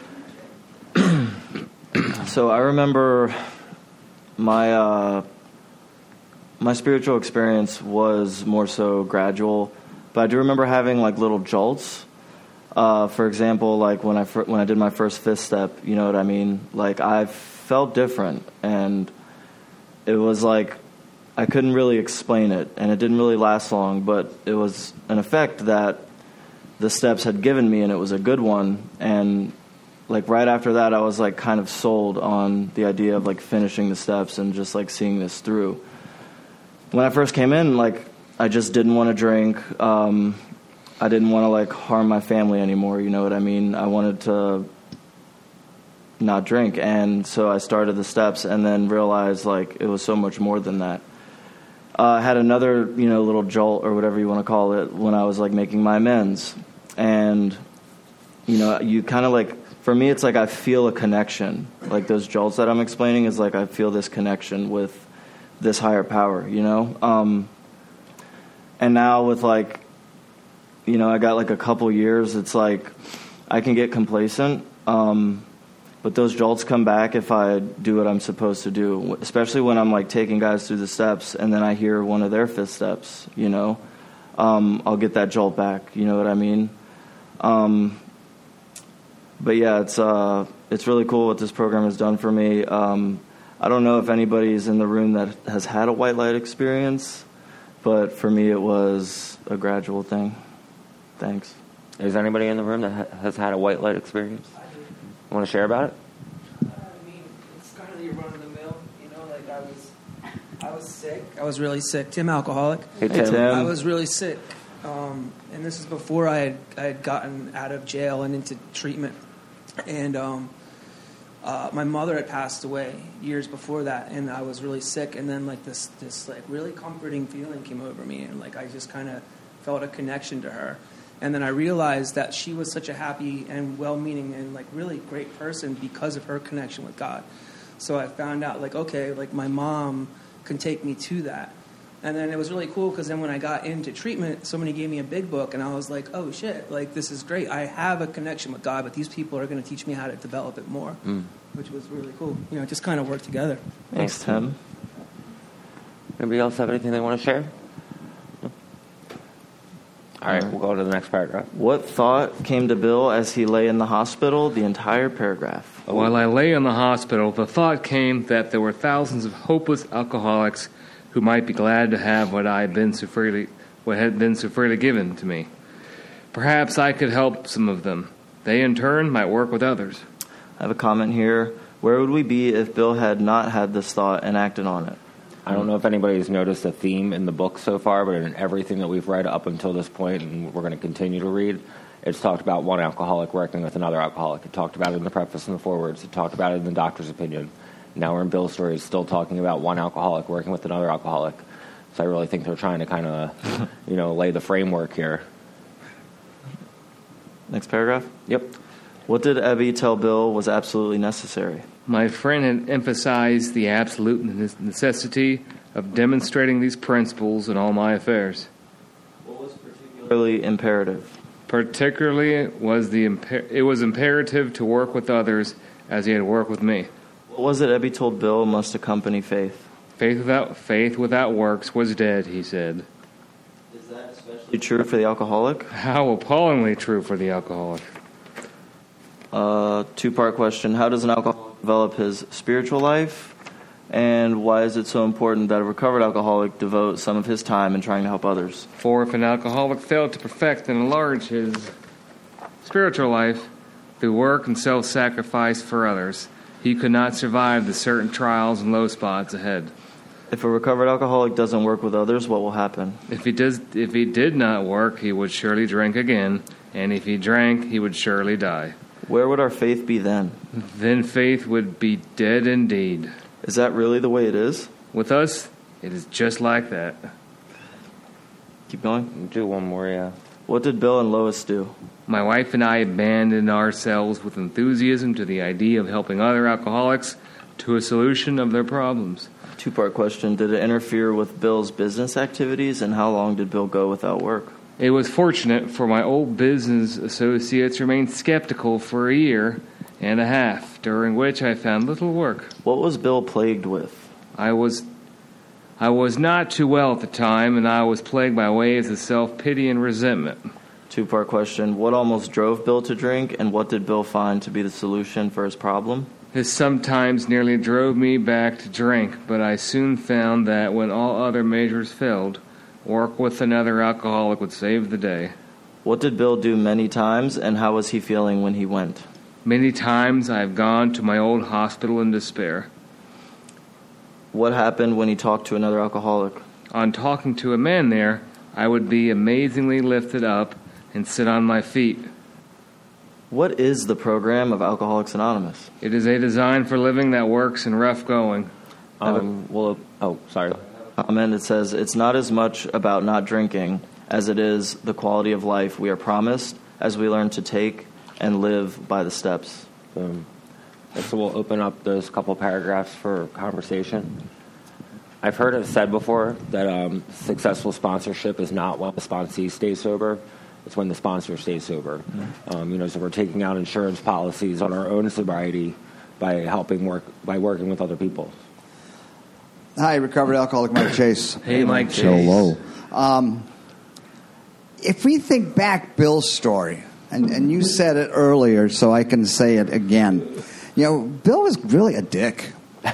[SPEAKER 4] Jay. So I remember my uh, my spiritual experience was more so gradual. But I do remember having like little jolts. Uh, for example, like when I fir- when I did my first fifth step, you know what I mean? Like I felt different, and it was like I couldn't really explain it, and it didn't really last long, but it was an effect that the steps had given me, and it was a good one. And like right after that, I was like kind of sold on the idea of like finishing the steps and just like seeing this through. When I first came in, like I just didn't want to drink. Um, I didn't want to like harm my family anymore. You know what I mean? I wanted to not drink, and so I started the steps, and then realized like it was so much more than that. Uh, I had another, you know, little jolt or whatever you want to call it when I was like making my amends, and you know, you kind of like, for me, it's like I feel a connection. Like those jolts that I'm explaining is like I feel this connection with this higher power, you know. Um, and now with like, you know, I got like a couple years. It's like I can get complacent. Um, But those jolts come back if I do what I'm supposed to do, especially when I'm like taking guys through the steps and then I hear one of their fifth steps, you know, um, I'll get that jolt back. You know what I mean? Um, but yeah, it's uh, it's really cool what this program has done for me. Um, I don't know if anybody's in the room that has had a white light experience, but for me it was a gradual thing. Thanks.
[SPEAKER 2] Is anybody in the room that ha- has had a white light experience? Want to share about it?
[SPEAKER 12] Uh, I mean, it's kind of your run of the mill, you know. Like I was, I was sick. I was really sick. Tim, alcoholic.
[SPEAKER 2] Hey, Tim.
[SPEAKER 12] I was really sick, um, and this is before I had I had gotten out of jail and into treatment. And um, uh, my mother had passed away years before that, and I was really sick. And then like this this like really comforting feeling came over me, and like I just kind of felt a connection to her. And then I realized that she was such a happy and well-meaning and like really great person because of her connection with God. So I found out like, okay, like my mom can take me to that. And then it was really cool because then when I got into treatment, somebody gave me a big book and I was like, oh shit, like this is great. I have a connection with God, but these people are going to teach me how to develop it more, mm. which was really cool. You know, it just kind of worked together.
[SPEAKER 4] Thanks, Tim.
[SPEAKER 2] Anybody else have anything they want to share? All right, we'll go to the next paragraph.
[SPEAKER 4] What thought came to Bill as he lay in the hospital? The entire paragraph.
[SPEAKER 10] While I lay in the hospital, the thought came that there were thousands of hopeless alcoholics who might be glad to have what I had been so freely, what had been so freely given to me. Perhaps I could help some of them. They, in turn, might work with others.
[SPEAKER 4] I have a comment here. Where would we be if Bill had not had this thought and acted on it?
[SPEAKER 2] I don't know if anybody's noticed a theme in the book so far, but in everything that we've read up until this point, and we're going to continue to read, it's talked about one alcoholic working with another alcoholic. It talked about it in the preface and the forewords. It talked about it in the doctor's opinion. Now we're in Bill's story, still talking about one alcoholic working with another alcoholic. So I really think they're trying to kind of, you know, lay the framework here.
[SPEAKER 4] Next paragraph?
[SPEAKER 2] Yep.
[SPEAKER 4] What did Ebby tell Bill was absolutely necessary?
[SPEAKER 10] My friend had emphasized the absolute necessity of demonstrating these principles in all my affairs.
[SPEAKER 4] What was particularly imperative?
[SPEAKER 10] Particularly was the imper- it was imperative to work with others as he had worked with me.
[SPEAKER 4] What was it Ebby told Bill must accompany faith?
[SPEAKER 10] Faith without faith without works was dead, he said.
[SPEAKER 4] Is that especially true for the alcoholic?
[SPEAKER 10] How appallingly true for the alcoholic.
[SPEAKER 4] Uh, two-part question. How does an alcoholic develop his spiritual life? And why is it so important that a recovered alcoholic devote some of his time in trying to help others?
[SPEAKER 10] For if an alcoholic failed to perfect and enlarge his spiritual life through work and self-sacrifice for others, he could not survive the certain trials and low spots ahead.
[SPEAKER 4] If a recovered alcoholic doesn't work with others, what will happen?
[SPEAKER 10] If he does, if he did not work, he would surely drink again, and if he drank, he would surely die.
[SPEAKER 4] Where would our faith be then?
[SPEAKER 10] Then faith would be dead indeed.
[SPEAKER 4] Is that really the way it is?
[SPEAKER 10] With us, it is just like that.
[SPEAKER 4] Keep going.
[SPEAKER 2] Do one more, yeah.
[SPEAKER 4] What did Bill and Lois do?
[SPEAKER 10] My wife and I abandoned ourselves with enthusiasm to the idea of helping other alcoholics to a solution of their problems.
[SPEAKER 4] Two-part question. Did it interfere with Bill's business activities, and how long did Bill go without work?
[SPEAKER 10] It was fortunate, for my old business associates remained skeptical for a year and a half, during which I found little work.
[SPEAKER 4] What was Bill plagued with?
[SPEAKER 10] I was I was not too well at the time, and I was plagued by waves of self-pity and resentment.
[SPEAKER 4] Two-part question. What almost drove Bill to drink, and what did Bill find to be the solution for his problem?
[SPEAKER 10] This sometimes nearly drove me back to drink, but I soon found that when all other measures failed, work with another alcoholic would save the day.
[SPEAKER 4] What did Bill do many times, and how was he feeling when he went?
[SPEAKER 10] Many times I have gone to my old hospital in despair.
[SPEAKER 4] What happened when he talked to another alcoholic?
[SPEAKER 10] On talking to a man there, I would be amazingly lifted up and sit on my feet.
[SPEAKER 4] What is the program of Alcoholics Anonymous?
[SPEAKER 10] It is a design for living that works in rough going.
[SPEAKER 2] Um, well, oh, sorry.
[SPEAKER 4] Comment. It says, it's not as much about not drinking as it is the quality of life we are promised as we learn to take and live by the steps.
[SPEAKER 2] Um, so we'll open up those couple paragraphs for conversation. I've heard it said before that um, successful sponsorship is not when the sponsee stays sober. It's when the sponsor stays sober. Mm-hmm. Um, you know, so we're taking out insurance policies on our own sobriety by helping work by working with other people.
[SPEAKER 1] Hi, recovered alcoholic Mike Chase.
[SPEAKER 10] Hey, Mike Chase.
[SPEAKER 1] Hello. Um, if we think back Bill's story, and, and you said it earlier, so I can say it again. You know, Bill was really a dick.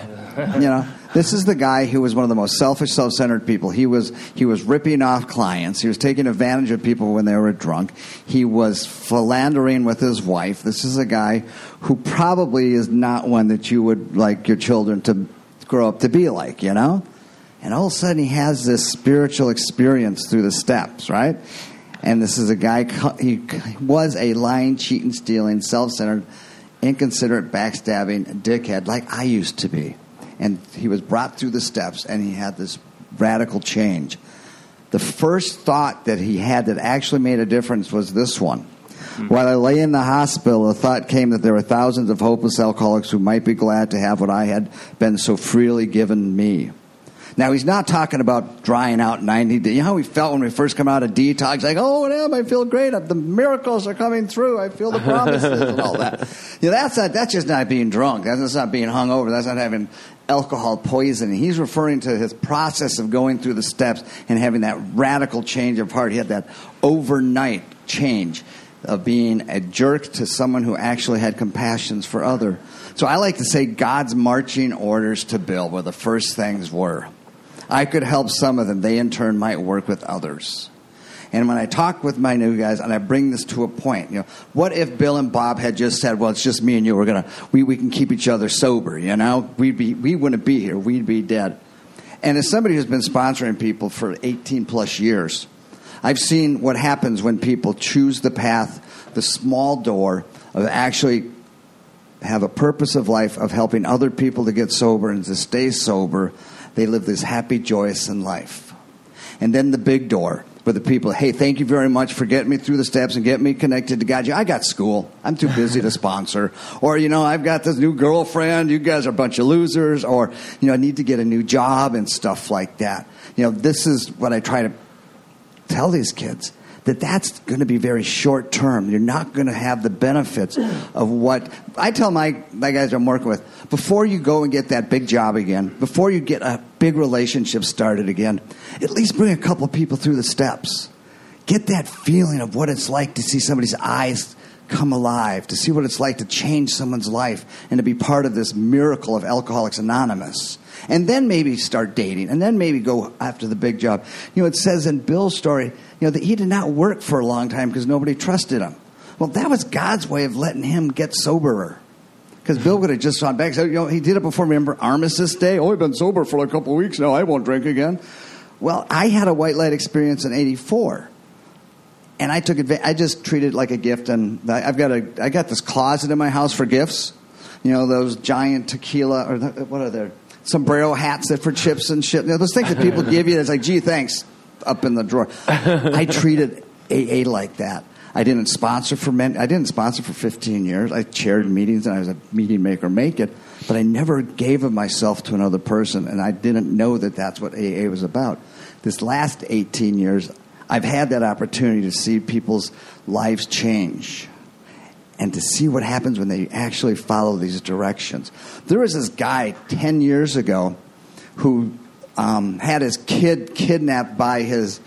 [SPEAKER 1] You know, this is the guy who was one of the most selfish, self-centered people. He was he was ripping off clients. He was taking advantage of people when they were drunk. He was philandering with his wife. This is a guy who probably is not one that you would like your children to grow up to be like, you know? And all of a sudden he has this spiritual experience through the steps, right? And this is a guy, he was a lying, cheating, stealing, self-centered, inconsiderate, backstabbing dickhead like I used to be. And he was brought through the steps, and he had this radical change. The first thought that he had that actually made a difference was this one. Mm-hmm. While I lay in the hospital, the thought came that there were thousands of hopeless alcoholics who might be glad to have what I had been so freely given me. Now, he's not talking about drying out ninety days. You know how we felt when we first come out of detox? Like, oh, damn, I feel great. The miracles are coming through. I feel the promises and all that. You know, that's not, that's just not being drunk. That's not being hungover. That's not having alcohol poisoning. He's referring to his process of going through the steps and having that radical change of heart. He had that overnight change of being a jerk to someone who actually had compassions for other. So I like to say God's marching orders to Bill were the first things were. I could help some of them. They, in turn, might work with others. And when I talk with my new guys, and I bring this to a point, you know, what if Bill and Bob had just said, well, it's just me and you. We're gonna, we, we can keep each other sober, you know? We'd be, we wouldn't be here. We'd be dead. And as somebody who's been sponsoring people for eighteen plus years, I've seen what happens when people choose the path, the small door of actually have a purpose of life of helping other people to get sober and to stay sober. They live this happy, joyous in life. And then the big door, where the people, hey, thank you very much for getting me through the steps and getting me connected to God. I got school. I'm too busy to sponsor. Or, you know, I've got this new girlfriend. You guys are a bunch of losers. Or, you know, I need to get a new job and stuff like that. You know, this is what I try to tell these kids, that that's going to be very short term. You're not going to have the benefits of what I tell my, my guys I'm working with. Before you go and get that big job again, before you get a big relationship started again, at least bring a couple of people through the steps. Get that feeling of what it's like to see somebody's eyes come alive, to see what it's like to change someone's life and to be part of this miracle of Alcoholics Anonymous. And then maybe start dating, and then maybe go after the big job. You know, it says in Bill's story, you know, that he did not work for a long time because nobody trusted him. Well, that was God's way of letting him get soberer. Because Bill would have just gone back. So, you know, he did it before. Remember Armistice Day? Oh, I've been sober for a couple of weeks now. I won't drink again. Well, I had a white light experience in eighty-four. And I took advantage. I just treated it like a gift. And I've got a, I got this closet in my house for gifts. You know, those giant tequila, or the, what are they? Sombrero hats that for chips and shit. You know, those things that people give you. It's like, gee, thanks, up in the drawer. I treated A A like that. I didn't sponsor for men. I didn't sponsor for fifteen years. I chaired meetings and I was a meeting maker, make it. But I never gave of myself to another person, and I didn't know that that's what A A was about. This last eighteen years, I've had that opportunity to see people's lives change and to see what happens when they actually follow these directions. There was this guy ten years ago who um, had his kid kidnapped by his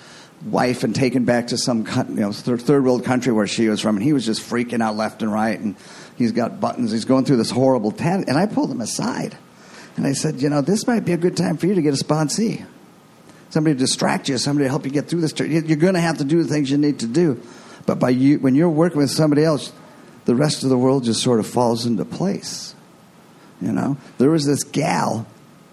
[SPEAKER 1] wife and taken back to some you know third world country where she was from, and he was just freaking out left and right, and he's got buttons. He's going through this horrible tat, and I pulled him aside, and I said, you know, this might be a good time for you to get a sponsee, somebody to distract you, somebody to help you get through this. You're going to have to do the things you need to do, but by you, when you're working with somebody else, the rest of the world just sort of falls into place. You know, there was this gal.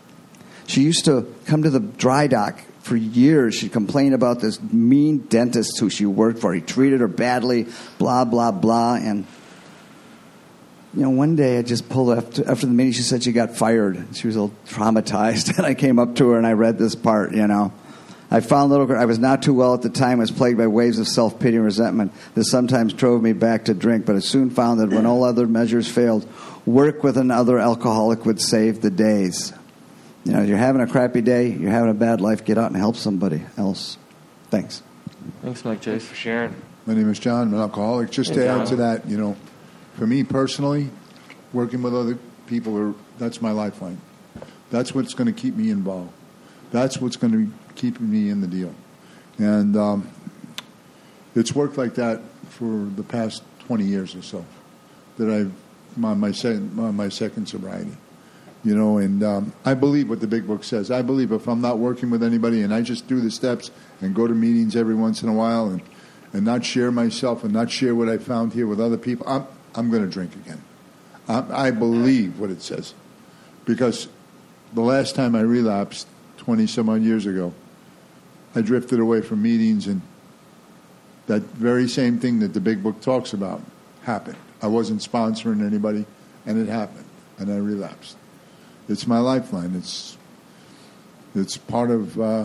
[SPEAKER 1] She used to come to the dry dock for years. She'd complain about this mean dentist who she worked for. He treated her badly, blah, blah, blah. And, you know, one day I just pulled her after, after the meeting. She said she got fired. She was a little traumatized. And I came up to her and I read this part, you know. I found little, I was not too well at the time. I was plagued by waves of self-pity and resentment that sometimes drove me back to drink. But I soon found that when all other measures failed, work with another alcoholic would save the days. You know, you're having a crappy day, you're having a bad life, get out and help somebody else. Thanks.
[SPEAKER 4] Thanks, Mike Chase.
[SPEAKER 10] Thanks for sharing.
[SPEAKER 7] My name is John. I'm an alcoholic. Just
[SPEAKER 4] Hey,
[SPEAKER 7] to
[SPEAKER 4] John.
[SPEAKER 7] add to that, you know, for me personally, working with other people, are, that's my lifeline. That's what's going to keep me involved. That's what's going to keep me in the deal. And um, it's worked like that for the past twenty years or so, that I've, on my, second, on my second sobriety. You know, and um, I believe what the Big Book says. I believe if I'm not working with anybody and I just do the steps and go to meetings every once in a while and, and not share myself and not share what I found here with other people, I'm, I'm going to drink again. I, I believe what it says. Because the last time I relapsed, twenty-some-odd years ago, I drifted away from meetings, and that very same thing that the Big Book talks about happened. I wasn't sponsoring anybody, and it happened, and I relapsed. It's my lifeline. It's it's part of uh,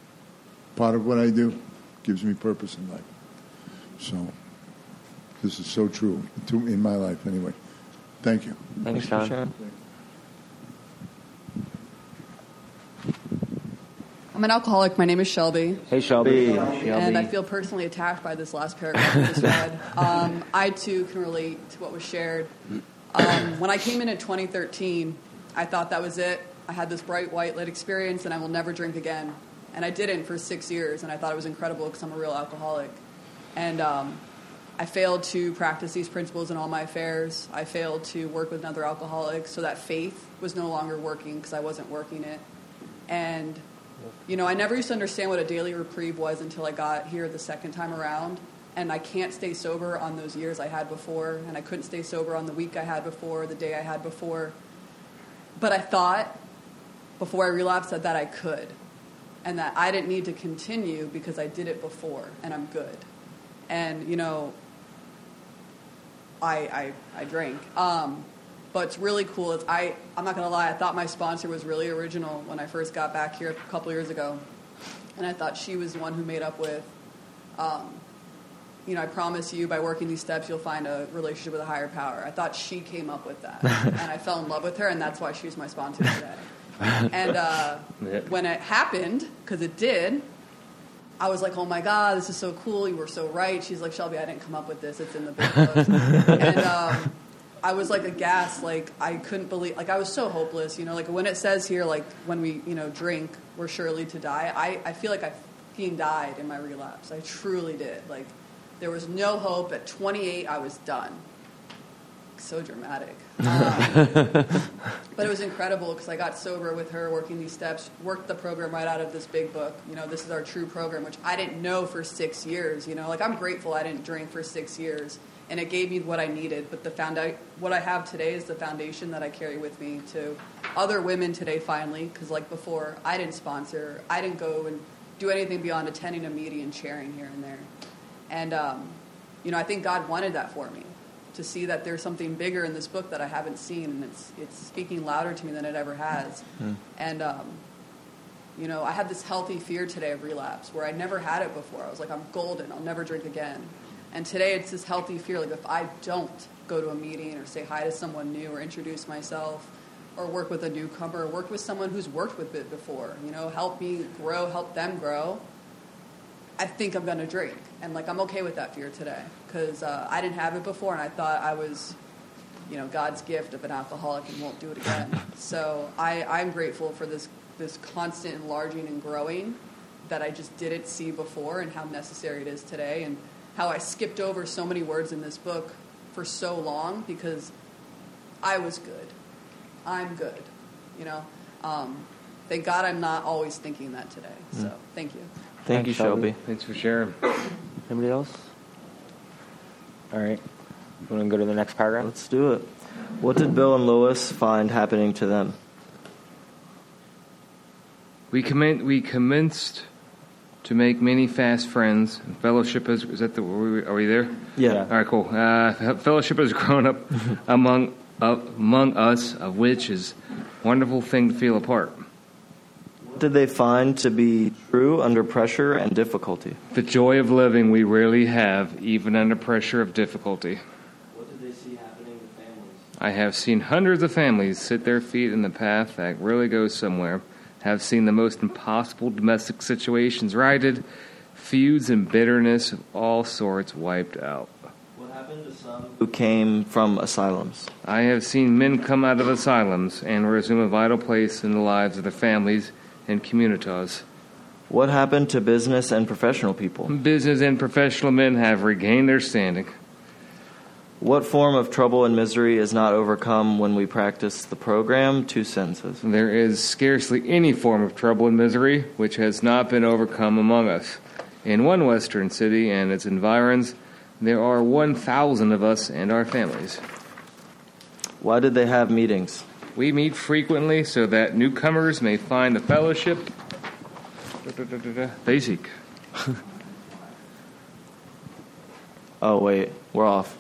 [SPEAKER 7] part of what I do. It gives me purpose in life. So this is so true to, in my life, anyway. Thank you.
[SPEAKER 4] Thanks, John.
[SPEAKER 13] I'm an alcoholic. My name is Shelby.
[SPEAKER 2] Hey, Shelby.
[SPEAKER 4] Hey,
[SPEAKER 2] Shelby.
[SPEAKER 13] And I feel personally attacked by this last paragraph I just read. Um, I, too, can relate to what was shared. Um, when I came in in twenty thirteen, I thought that was it. I had this bright white lit experience, and I will never drink again. And I didn't for six years, and I thought it was incredible because I'm a real alcoholic. And um, I failed to practice these principles in all my affairs. I failed to work with another alcoholic, so that faith was no longer working because I wasn't working it. And, you know, I never used to understand what a daily reprieve was until I got here the second time around. And I can't stay sober on those years I had before, and I couldn't stay sober on the week I had before, the day I had before. But I thought, before I relapsed, that, that I could. And that I didn't need to continue because I did it before, and I'm good. And, you know, I I, I drank. Um, but what's really cool is, I, I'm not going to lie, I thought my sponsor was really original when I first got back here a couple years ago. And I thought she was the one who made up with, um, you know, I promise you by working these steps you'll find a relationship with a higher power. I thought she came up with that. And I fell in love with her, and that's why she's my sponsor today. And uh,
[SPEAKER 10] Yeah.
[SPEAKER 13] when it happened, because it did, I was like, oh my God, this is so cool. You were so right. She's like, Shelby, I didn't come up with this. It's in the Big Book. And um, I was like aghast. Like, I couldn't believe, like, I was so hopeless. You know, like when it says here, like, when we, you know, drink, we're surely to die. I, I feel like I fucking died in my relapse. I truly did. Like, there was no hope. At twenty-eight, I was done. So dramatic. Um, but it was incredible because I got sober with her, working these steps, worked the program right out of this Big Book. You know, this is our true program, which I didn't know for six years. You know, like, I'm grateful I didn't drink for six years, and it gave me what I needed. But the founda- what I have today is the foundation that I carry with me to other women today, finally, because, like, before, I didn't sponsor. I didn't go and do anything beyond attending a meeting and sharing here and there. And, um, you know, I think God wanted that for me, to see that there's something bigger in this book that I haven't seen, and it's it's speaking louder to me than it ever has. Mm. And, um, you know, I had this healthy fear today of relapse where I never had it before. I was like, I'm golden. I'll never drink again. And today it's this healthy fear, like, if I don't go to a meeting or say hi to someone new or introduce myself or work with a newcomer or work with someone who's worked with it before, you know, help me grow, help them grow, I think I'm going to drink. And, like, I'm okay with that fear today because uh, I didn't have it before, and I thought I was, you know, God's gift of an alcoholic and won't do it again. So I, I'm grateful for this this constant enlarging and growing. that I just didn't see before, and how necessary it is today, and how I skipped over so many words in this book for so long because I was good. I'm good, you know. Um, thank God I'm not always thinking that today. So
[SPEAKER 4] Mm.
[SPEAKER 13] thank you.
[SPEAKER 4] Thank you, Shelby.
[SPEAKER 2] Thanks for sharing. Anybody else? All right. You want to go to the next paragraph?
[SPEAKER 4] Let's do it. What did Bill and Lois find happening to them?
[SPEAKER 10] We, commen- we commenced to make many fast friends. And fellowship is, is that the, are we, are we there?
[SPEAKER 4] Yeah.
[SPEAKER 10] All right, cool. Uh, fellowship has grown up among, uh, among us, of which is a wonderful thing to feel a part.
[SPEAKER 4] What did they find to be true under pressure and difficulty?
[SPEAKER 10] The joy of living we rarely have, even under pressure of difficulty.
[SPEAKER 4] What did they see happening to families?
[SPEAKER 10] I have seen hundreds of families sit their feet in the path that really goes somewhere, have seen the most impossible domestic situations righted, feuds and bitterness of all sorts wiped out.
[SPEAKER 4] What happened to some who came from asylums?
[SPEAKER 10] I have seen men come out of asylums and resume a vital place in the lives of their families and communities.
[SPEAKER 4] What happened to business and professional people?
[SPEAKER 10] Business and professional men have regained their standing.
[SPEAKER 4] What form of trouble and misery is not overcome when we practice the program? Two sentences.
[SPEAKER 10] There is scarcely any form of trouble and misery which has not been overcome among us. In one western city and its environs, there are one thousand of us and our families.
[SPEAKER 4] Why did they have meetings?
[SPEAKER 10] We meet frequently so that newcomers may find the fellowship they seek.
[SPEAKER 4] Oh, wait. We're off.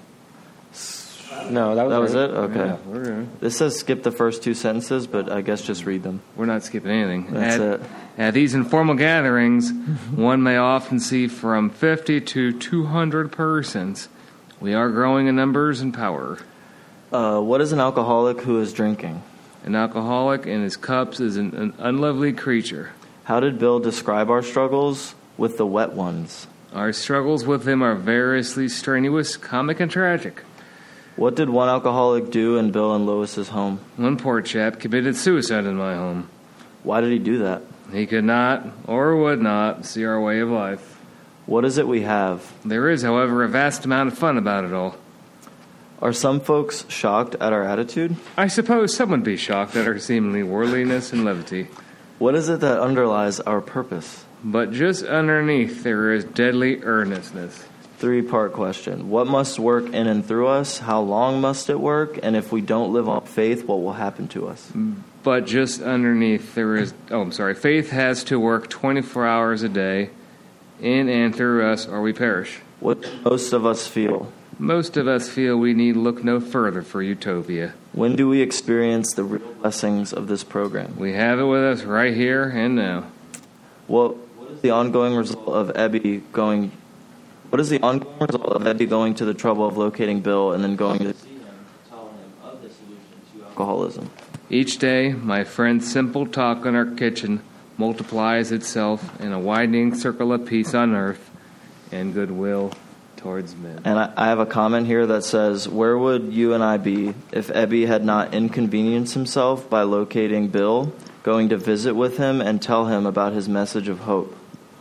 [SPEAKER 2] No, that was,
[SPEAKER 4] that was
[SPEAKER 2] right.
[SPEAKER 4] it? Okay.
[SPEAKER 10] Yeah, we're good.
[SPEAKER 4] This says skip the first two sentences, but I guess just read them.
[SPEAKER 10] We're not skipping anything.
[SPEAKER 4] That's
[SPEAKER 10] at,
[SPEAKER 4] it.
[SPEAKER 10] At these informal gatherings, one may often see from fifty to two hundred persons. We are growing in numbers and power.
[SPEAKER 4] Uh, what is an alcoholic who is drinking?
[SPEAKER 10] An alcoholic in his cups is an, an unlovely creature.
[SPEAKER 4] How did Bill describe our struggles with the wet ones?
[SPEAKER 10] Our struggles with him are variously strenuous, comic, and tragic.
[SPEAKER 4] What did one alcoholic do in Bill and Lois's home?
[SPEAKER 10] One poor chap committed suicide in my home.
[SPEAKER 4] Why did he do that?
[SPEAKER 10] He could not, or would not, see our way of life.
[SPEAKER 4] What is it we have?
[SPEAKER 10] There is, however, a vast amount of fun about it all.
[SPEAKER 4] Are some folks shocked at our attitude?
[SPEAKER 10] I suppose some would be shocked at our seemingly worldliness and levity.
[SPEAKER 4] What is it that underlies our purpose?
[SPEAKER 10] But just underneath there is deadly earnestness.
[SPEAKER 4] Three-part question. What must work in and through us? How long must it work? And if we don't live on faith, what will happen to us?
[SPEAKER 10] But just underneath there is, oh, I'm sorry, faith has to work twenty-four hours a day, in and through us, or we perish.
[SPEAKER 4] What do most of us feel?
[SPEAKER 10] Most of us feel we need look no further for utopia.
[SPEAKER 4] When do we experience the real blessings of this program?
[SPEAKER 10] We have it with us right here and now.
[SPEAKER 4] Well, what is the ongoing result of Ebby going? What is the ongoing result of Ebby going to the trouble of locating Bill and then going to see him, telling him of the solution to alcoholism?
[SPEAKER 10] Each day, my friend's simple talk in our kitchen multiplies itself in a widening circle of peace on earth and goodwill towards men.
[SPEAKER 4] And I, I have a comment here that says, where would you and I be if Ebby had not inconvenienced himself by locating Bill, going to visit with him, and tell him about his message of hope?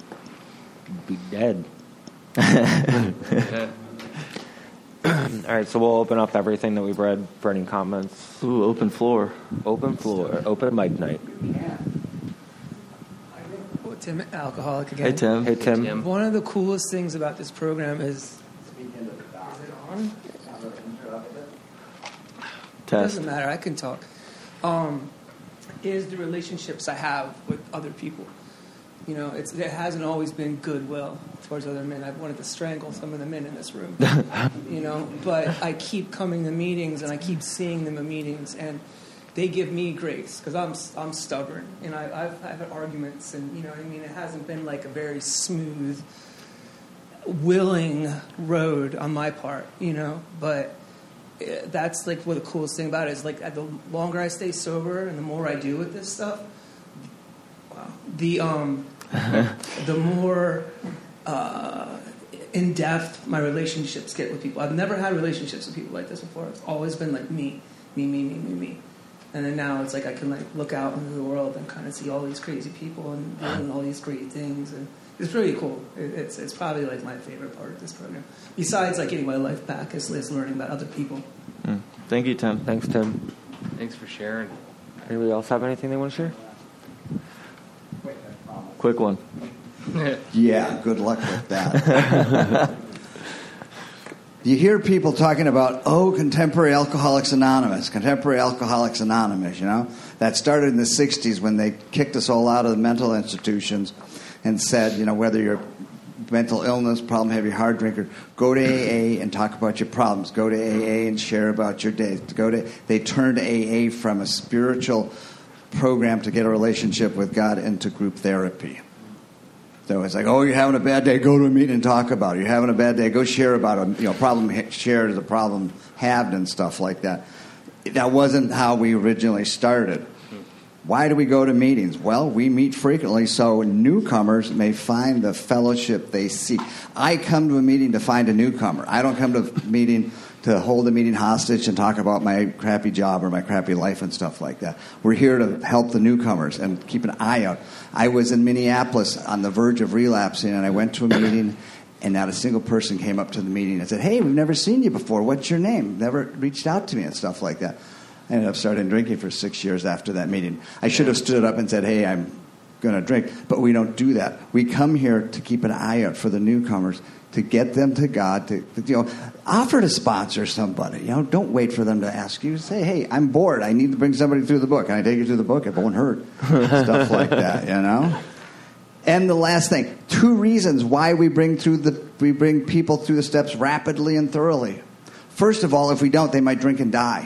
[SPEAKER 2] Be dead. All right, so we'll open up everything that we've read for any comments.
[SPEAKER 4] Ooh, open floor.
[SPEAKER 2] Open floor. Open mic night.
[SPEAKER 12] Oh, Tim, alcoholic again.
[SPEAKER 4] Hey, Tim.
[SPEAKER 2] Hey, Tim.
[SPEAKER 12] One of the coolest things about this program is. Is it on?
[SPEAKER 4] Test.
[SPEAKER 12] Doesn't matter. I can talk. Um, is the relationships I have with other people. You know, it's, it hasn't always been goodwill towards other men. I've wanted to strangle some of the men in this room. You know, but I keep coming to meetings and I keep seeing them at meetings, and they give me grace because I'm I'm stubborn and I, I've, I've had arguments, and you know what I mean. It hasn't been like a very smooth, willing road on my part. You know, but that's like what the coolest thing about it is. Like the longer I stay sober and the more I do with this stuff, wow, the um, the more uh, in depth my relationships get with people. I've never had relationships with people like this before. It's always been like me, me, me, me, me, me. And then now it's like I can like look out into the world and kind of see all these crazy people and doing all these great things, and it's pretty cool. It, it's it's probably like my favorite part of this program. Besides like getting my life back, is, is learning about other people.
[SPEAKER 4] Mm. Thank you, Tim.
[SPEAKER 2] Thanks, Tim.
[SPEAKER 10] Thanks for sharing.
[SPEAKER 2] Anybody else have anything they want to share?
[SPEAKER 4] Quick one.
[SPEAKER 1] Yeah, good luck with that. You hear people talking about, oh, Contemporary Alcoholics Anonymous, Contemporary Alcoholics Anonymous, you know? That started in the sixties when they kicked us all out of the mental institutions and said, you know, whether you're mental illness, problem, heavy, hard drinker, go to A A and talk about your problems. Go to A A and share about your days. Go to, they turned A A from a spiritual program to get a relationship with God into group therapy. So it's like, oh, you're having a bad day, go to a meeting and talk about it. You're having a bad day, go share about it. You know, problem shared is a problem halved and stuff like that. That wasn't how we originally started. Why do we go to meetings? Well, we meet frequently so newcomers may find the fellowship they seek. I come to a meeting to find a newcomer. I don't come to a meeting to hold the meeting hostage and talk about my crappy job or my crappy life and stuff like that. We're here to help the newcomers and keep an eye out. I was in Minneapolis on the verge of relapsing, and I went to a meeting, and not a single person came up to the meeting and said, hey, we've never seen you before. What's your name? Never reached out to me and stuff like that. I ended up starting drinking for six years after that meeting. I should have stood up and said, hey, I'm going to drink, but we don't do that. We come here to keep an eye out for the newcomers, to get them to God, to, you know, offer to sponsor somebody. You know, don't wait for them to ask you. Say, hey, I'm bored. I need to bring somebody through the book. Can I take you through the book? It won't hurt. Stuff like that, you know. And the last thing, two reasons why we bring through the we bring people through the steps rapidly and thoroughly. First of all, if we don't, they might drink and die.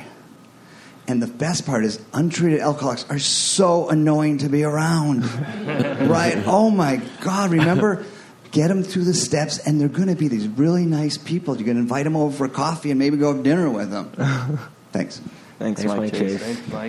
[SPEAKER 1] And the best part is untreated alcoholics are so annoying to be around. Right? Oh, my God. Remember, get them through the steps, and they're going to be these really nice people. You can invite them over for coffee and maybe go have dinner with them. Thanks.
[SPEAKER 4] Thanks,
[SPEAKER 2] Thanks
[SPEAKER 4] Mike,
[SPEAKER 2] Mike
[SPEAKER 4] Chase.
[SPEAKER 2] Chase.
[SPEAKER 10] Thanks, Mike.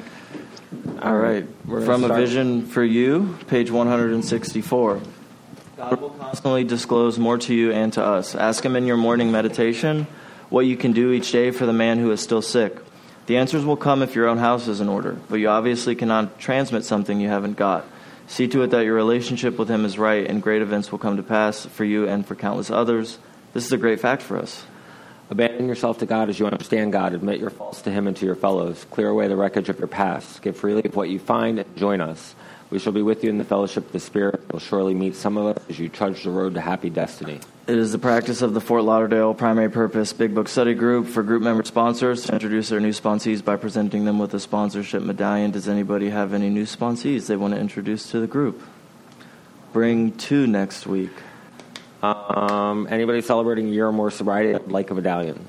[SPEAKER 4] All right. From A Vision for You, page one sixty-four. God will constantly disclose more to you and to us. Ask him in your morning meditation what you can do each day for the man who is still sick. The answers will come if your own house is in order, but you obviously cannot transmit something you haven't got. See to it that your relationship with him is right, and great events will come to pass for you and for countless others. This is a great fact for us.
[SPEAKER 2] Abandon yourself to God as you understand God. Admit your faults to him and to your fellows. Clear away the wreckage of your past. Give freely of what you find and join us. We shall be with you in the fellowship of the Spirit. You'll surely meet some of us as you trudge the road to happy destiny.
[SPEAKER 4] It is the practice of the Fort Lauderdale Primary Purpose Big Book Study Group for group member sponsors to introduce their new sponsees by presenting them with a sponsorship medallion. Does anybody have any new sponsees they want to introduce to the group? Bring two next week.
[SPEAKER 2] Um, anybody celebrating a year or more sobriety would like a medallion?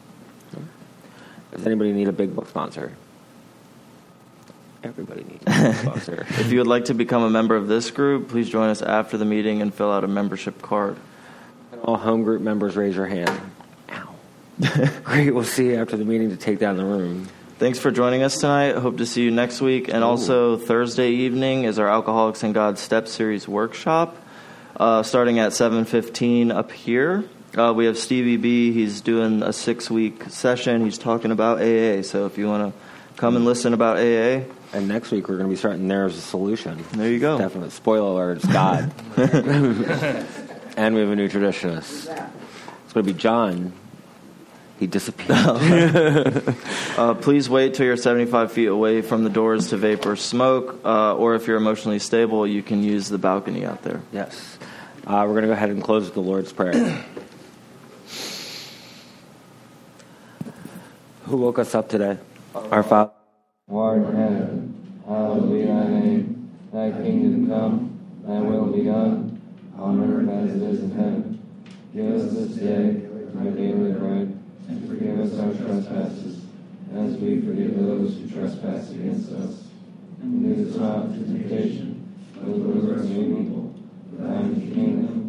[SPEAKER 2] Does anybody need a Big Book sponsor? Everybody needs a Big Book sponsor.
[SPEAKER 4] If you would like to become a member of this group, please join us after the meeting and fill out a membership card.
[SPEAKER 2] All home group members, raise your hand. Ow. Great. We'll see you after the meeting to take down the room.
[SPEAKER 4] Thanks for joining us tonight. Hope to see you next week. And Ooh. Also Thursday evening is our Alcoholics and God Step Series workshop, uh, starting at seven fifteen up here. Uh, we have Stevie B. He's doing a six-week session. He's talking about A A. So if you want to come and listen about A A.
[SPEAKER 2] And next week we're going to be starting There's a Solution.
[SPEAKER 4] There you go.
[SPEAKER 2] Definitely. Spoiler alert, it's God. And we have a new traditionist. It's going to be John. He disappeared.
[SPEAKER 4] uh, please wait till you're seventy-five feet away from the doors to vape or smoke. Uh, or if you're emotionally stable, you can use the balcony out there.
[SPEAKER 2] Yes. Uh, we're going to go ahead and close with the Lord's Prayer. Who woke us up today? Our Father.
[SPEAKER 14] Who art in heaven, hallowed be thy name. Thy kingdom come, thy will be done, on earth as it is in heaven. Give us this day our daily bread, and forgive us our trespasses, as we forgive those who trespass against us. And lead us not into temptation, but deliver us from evil. For thine is the kingdom,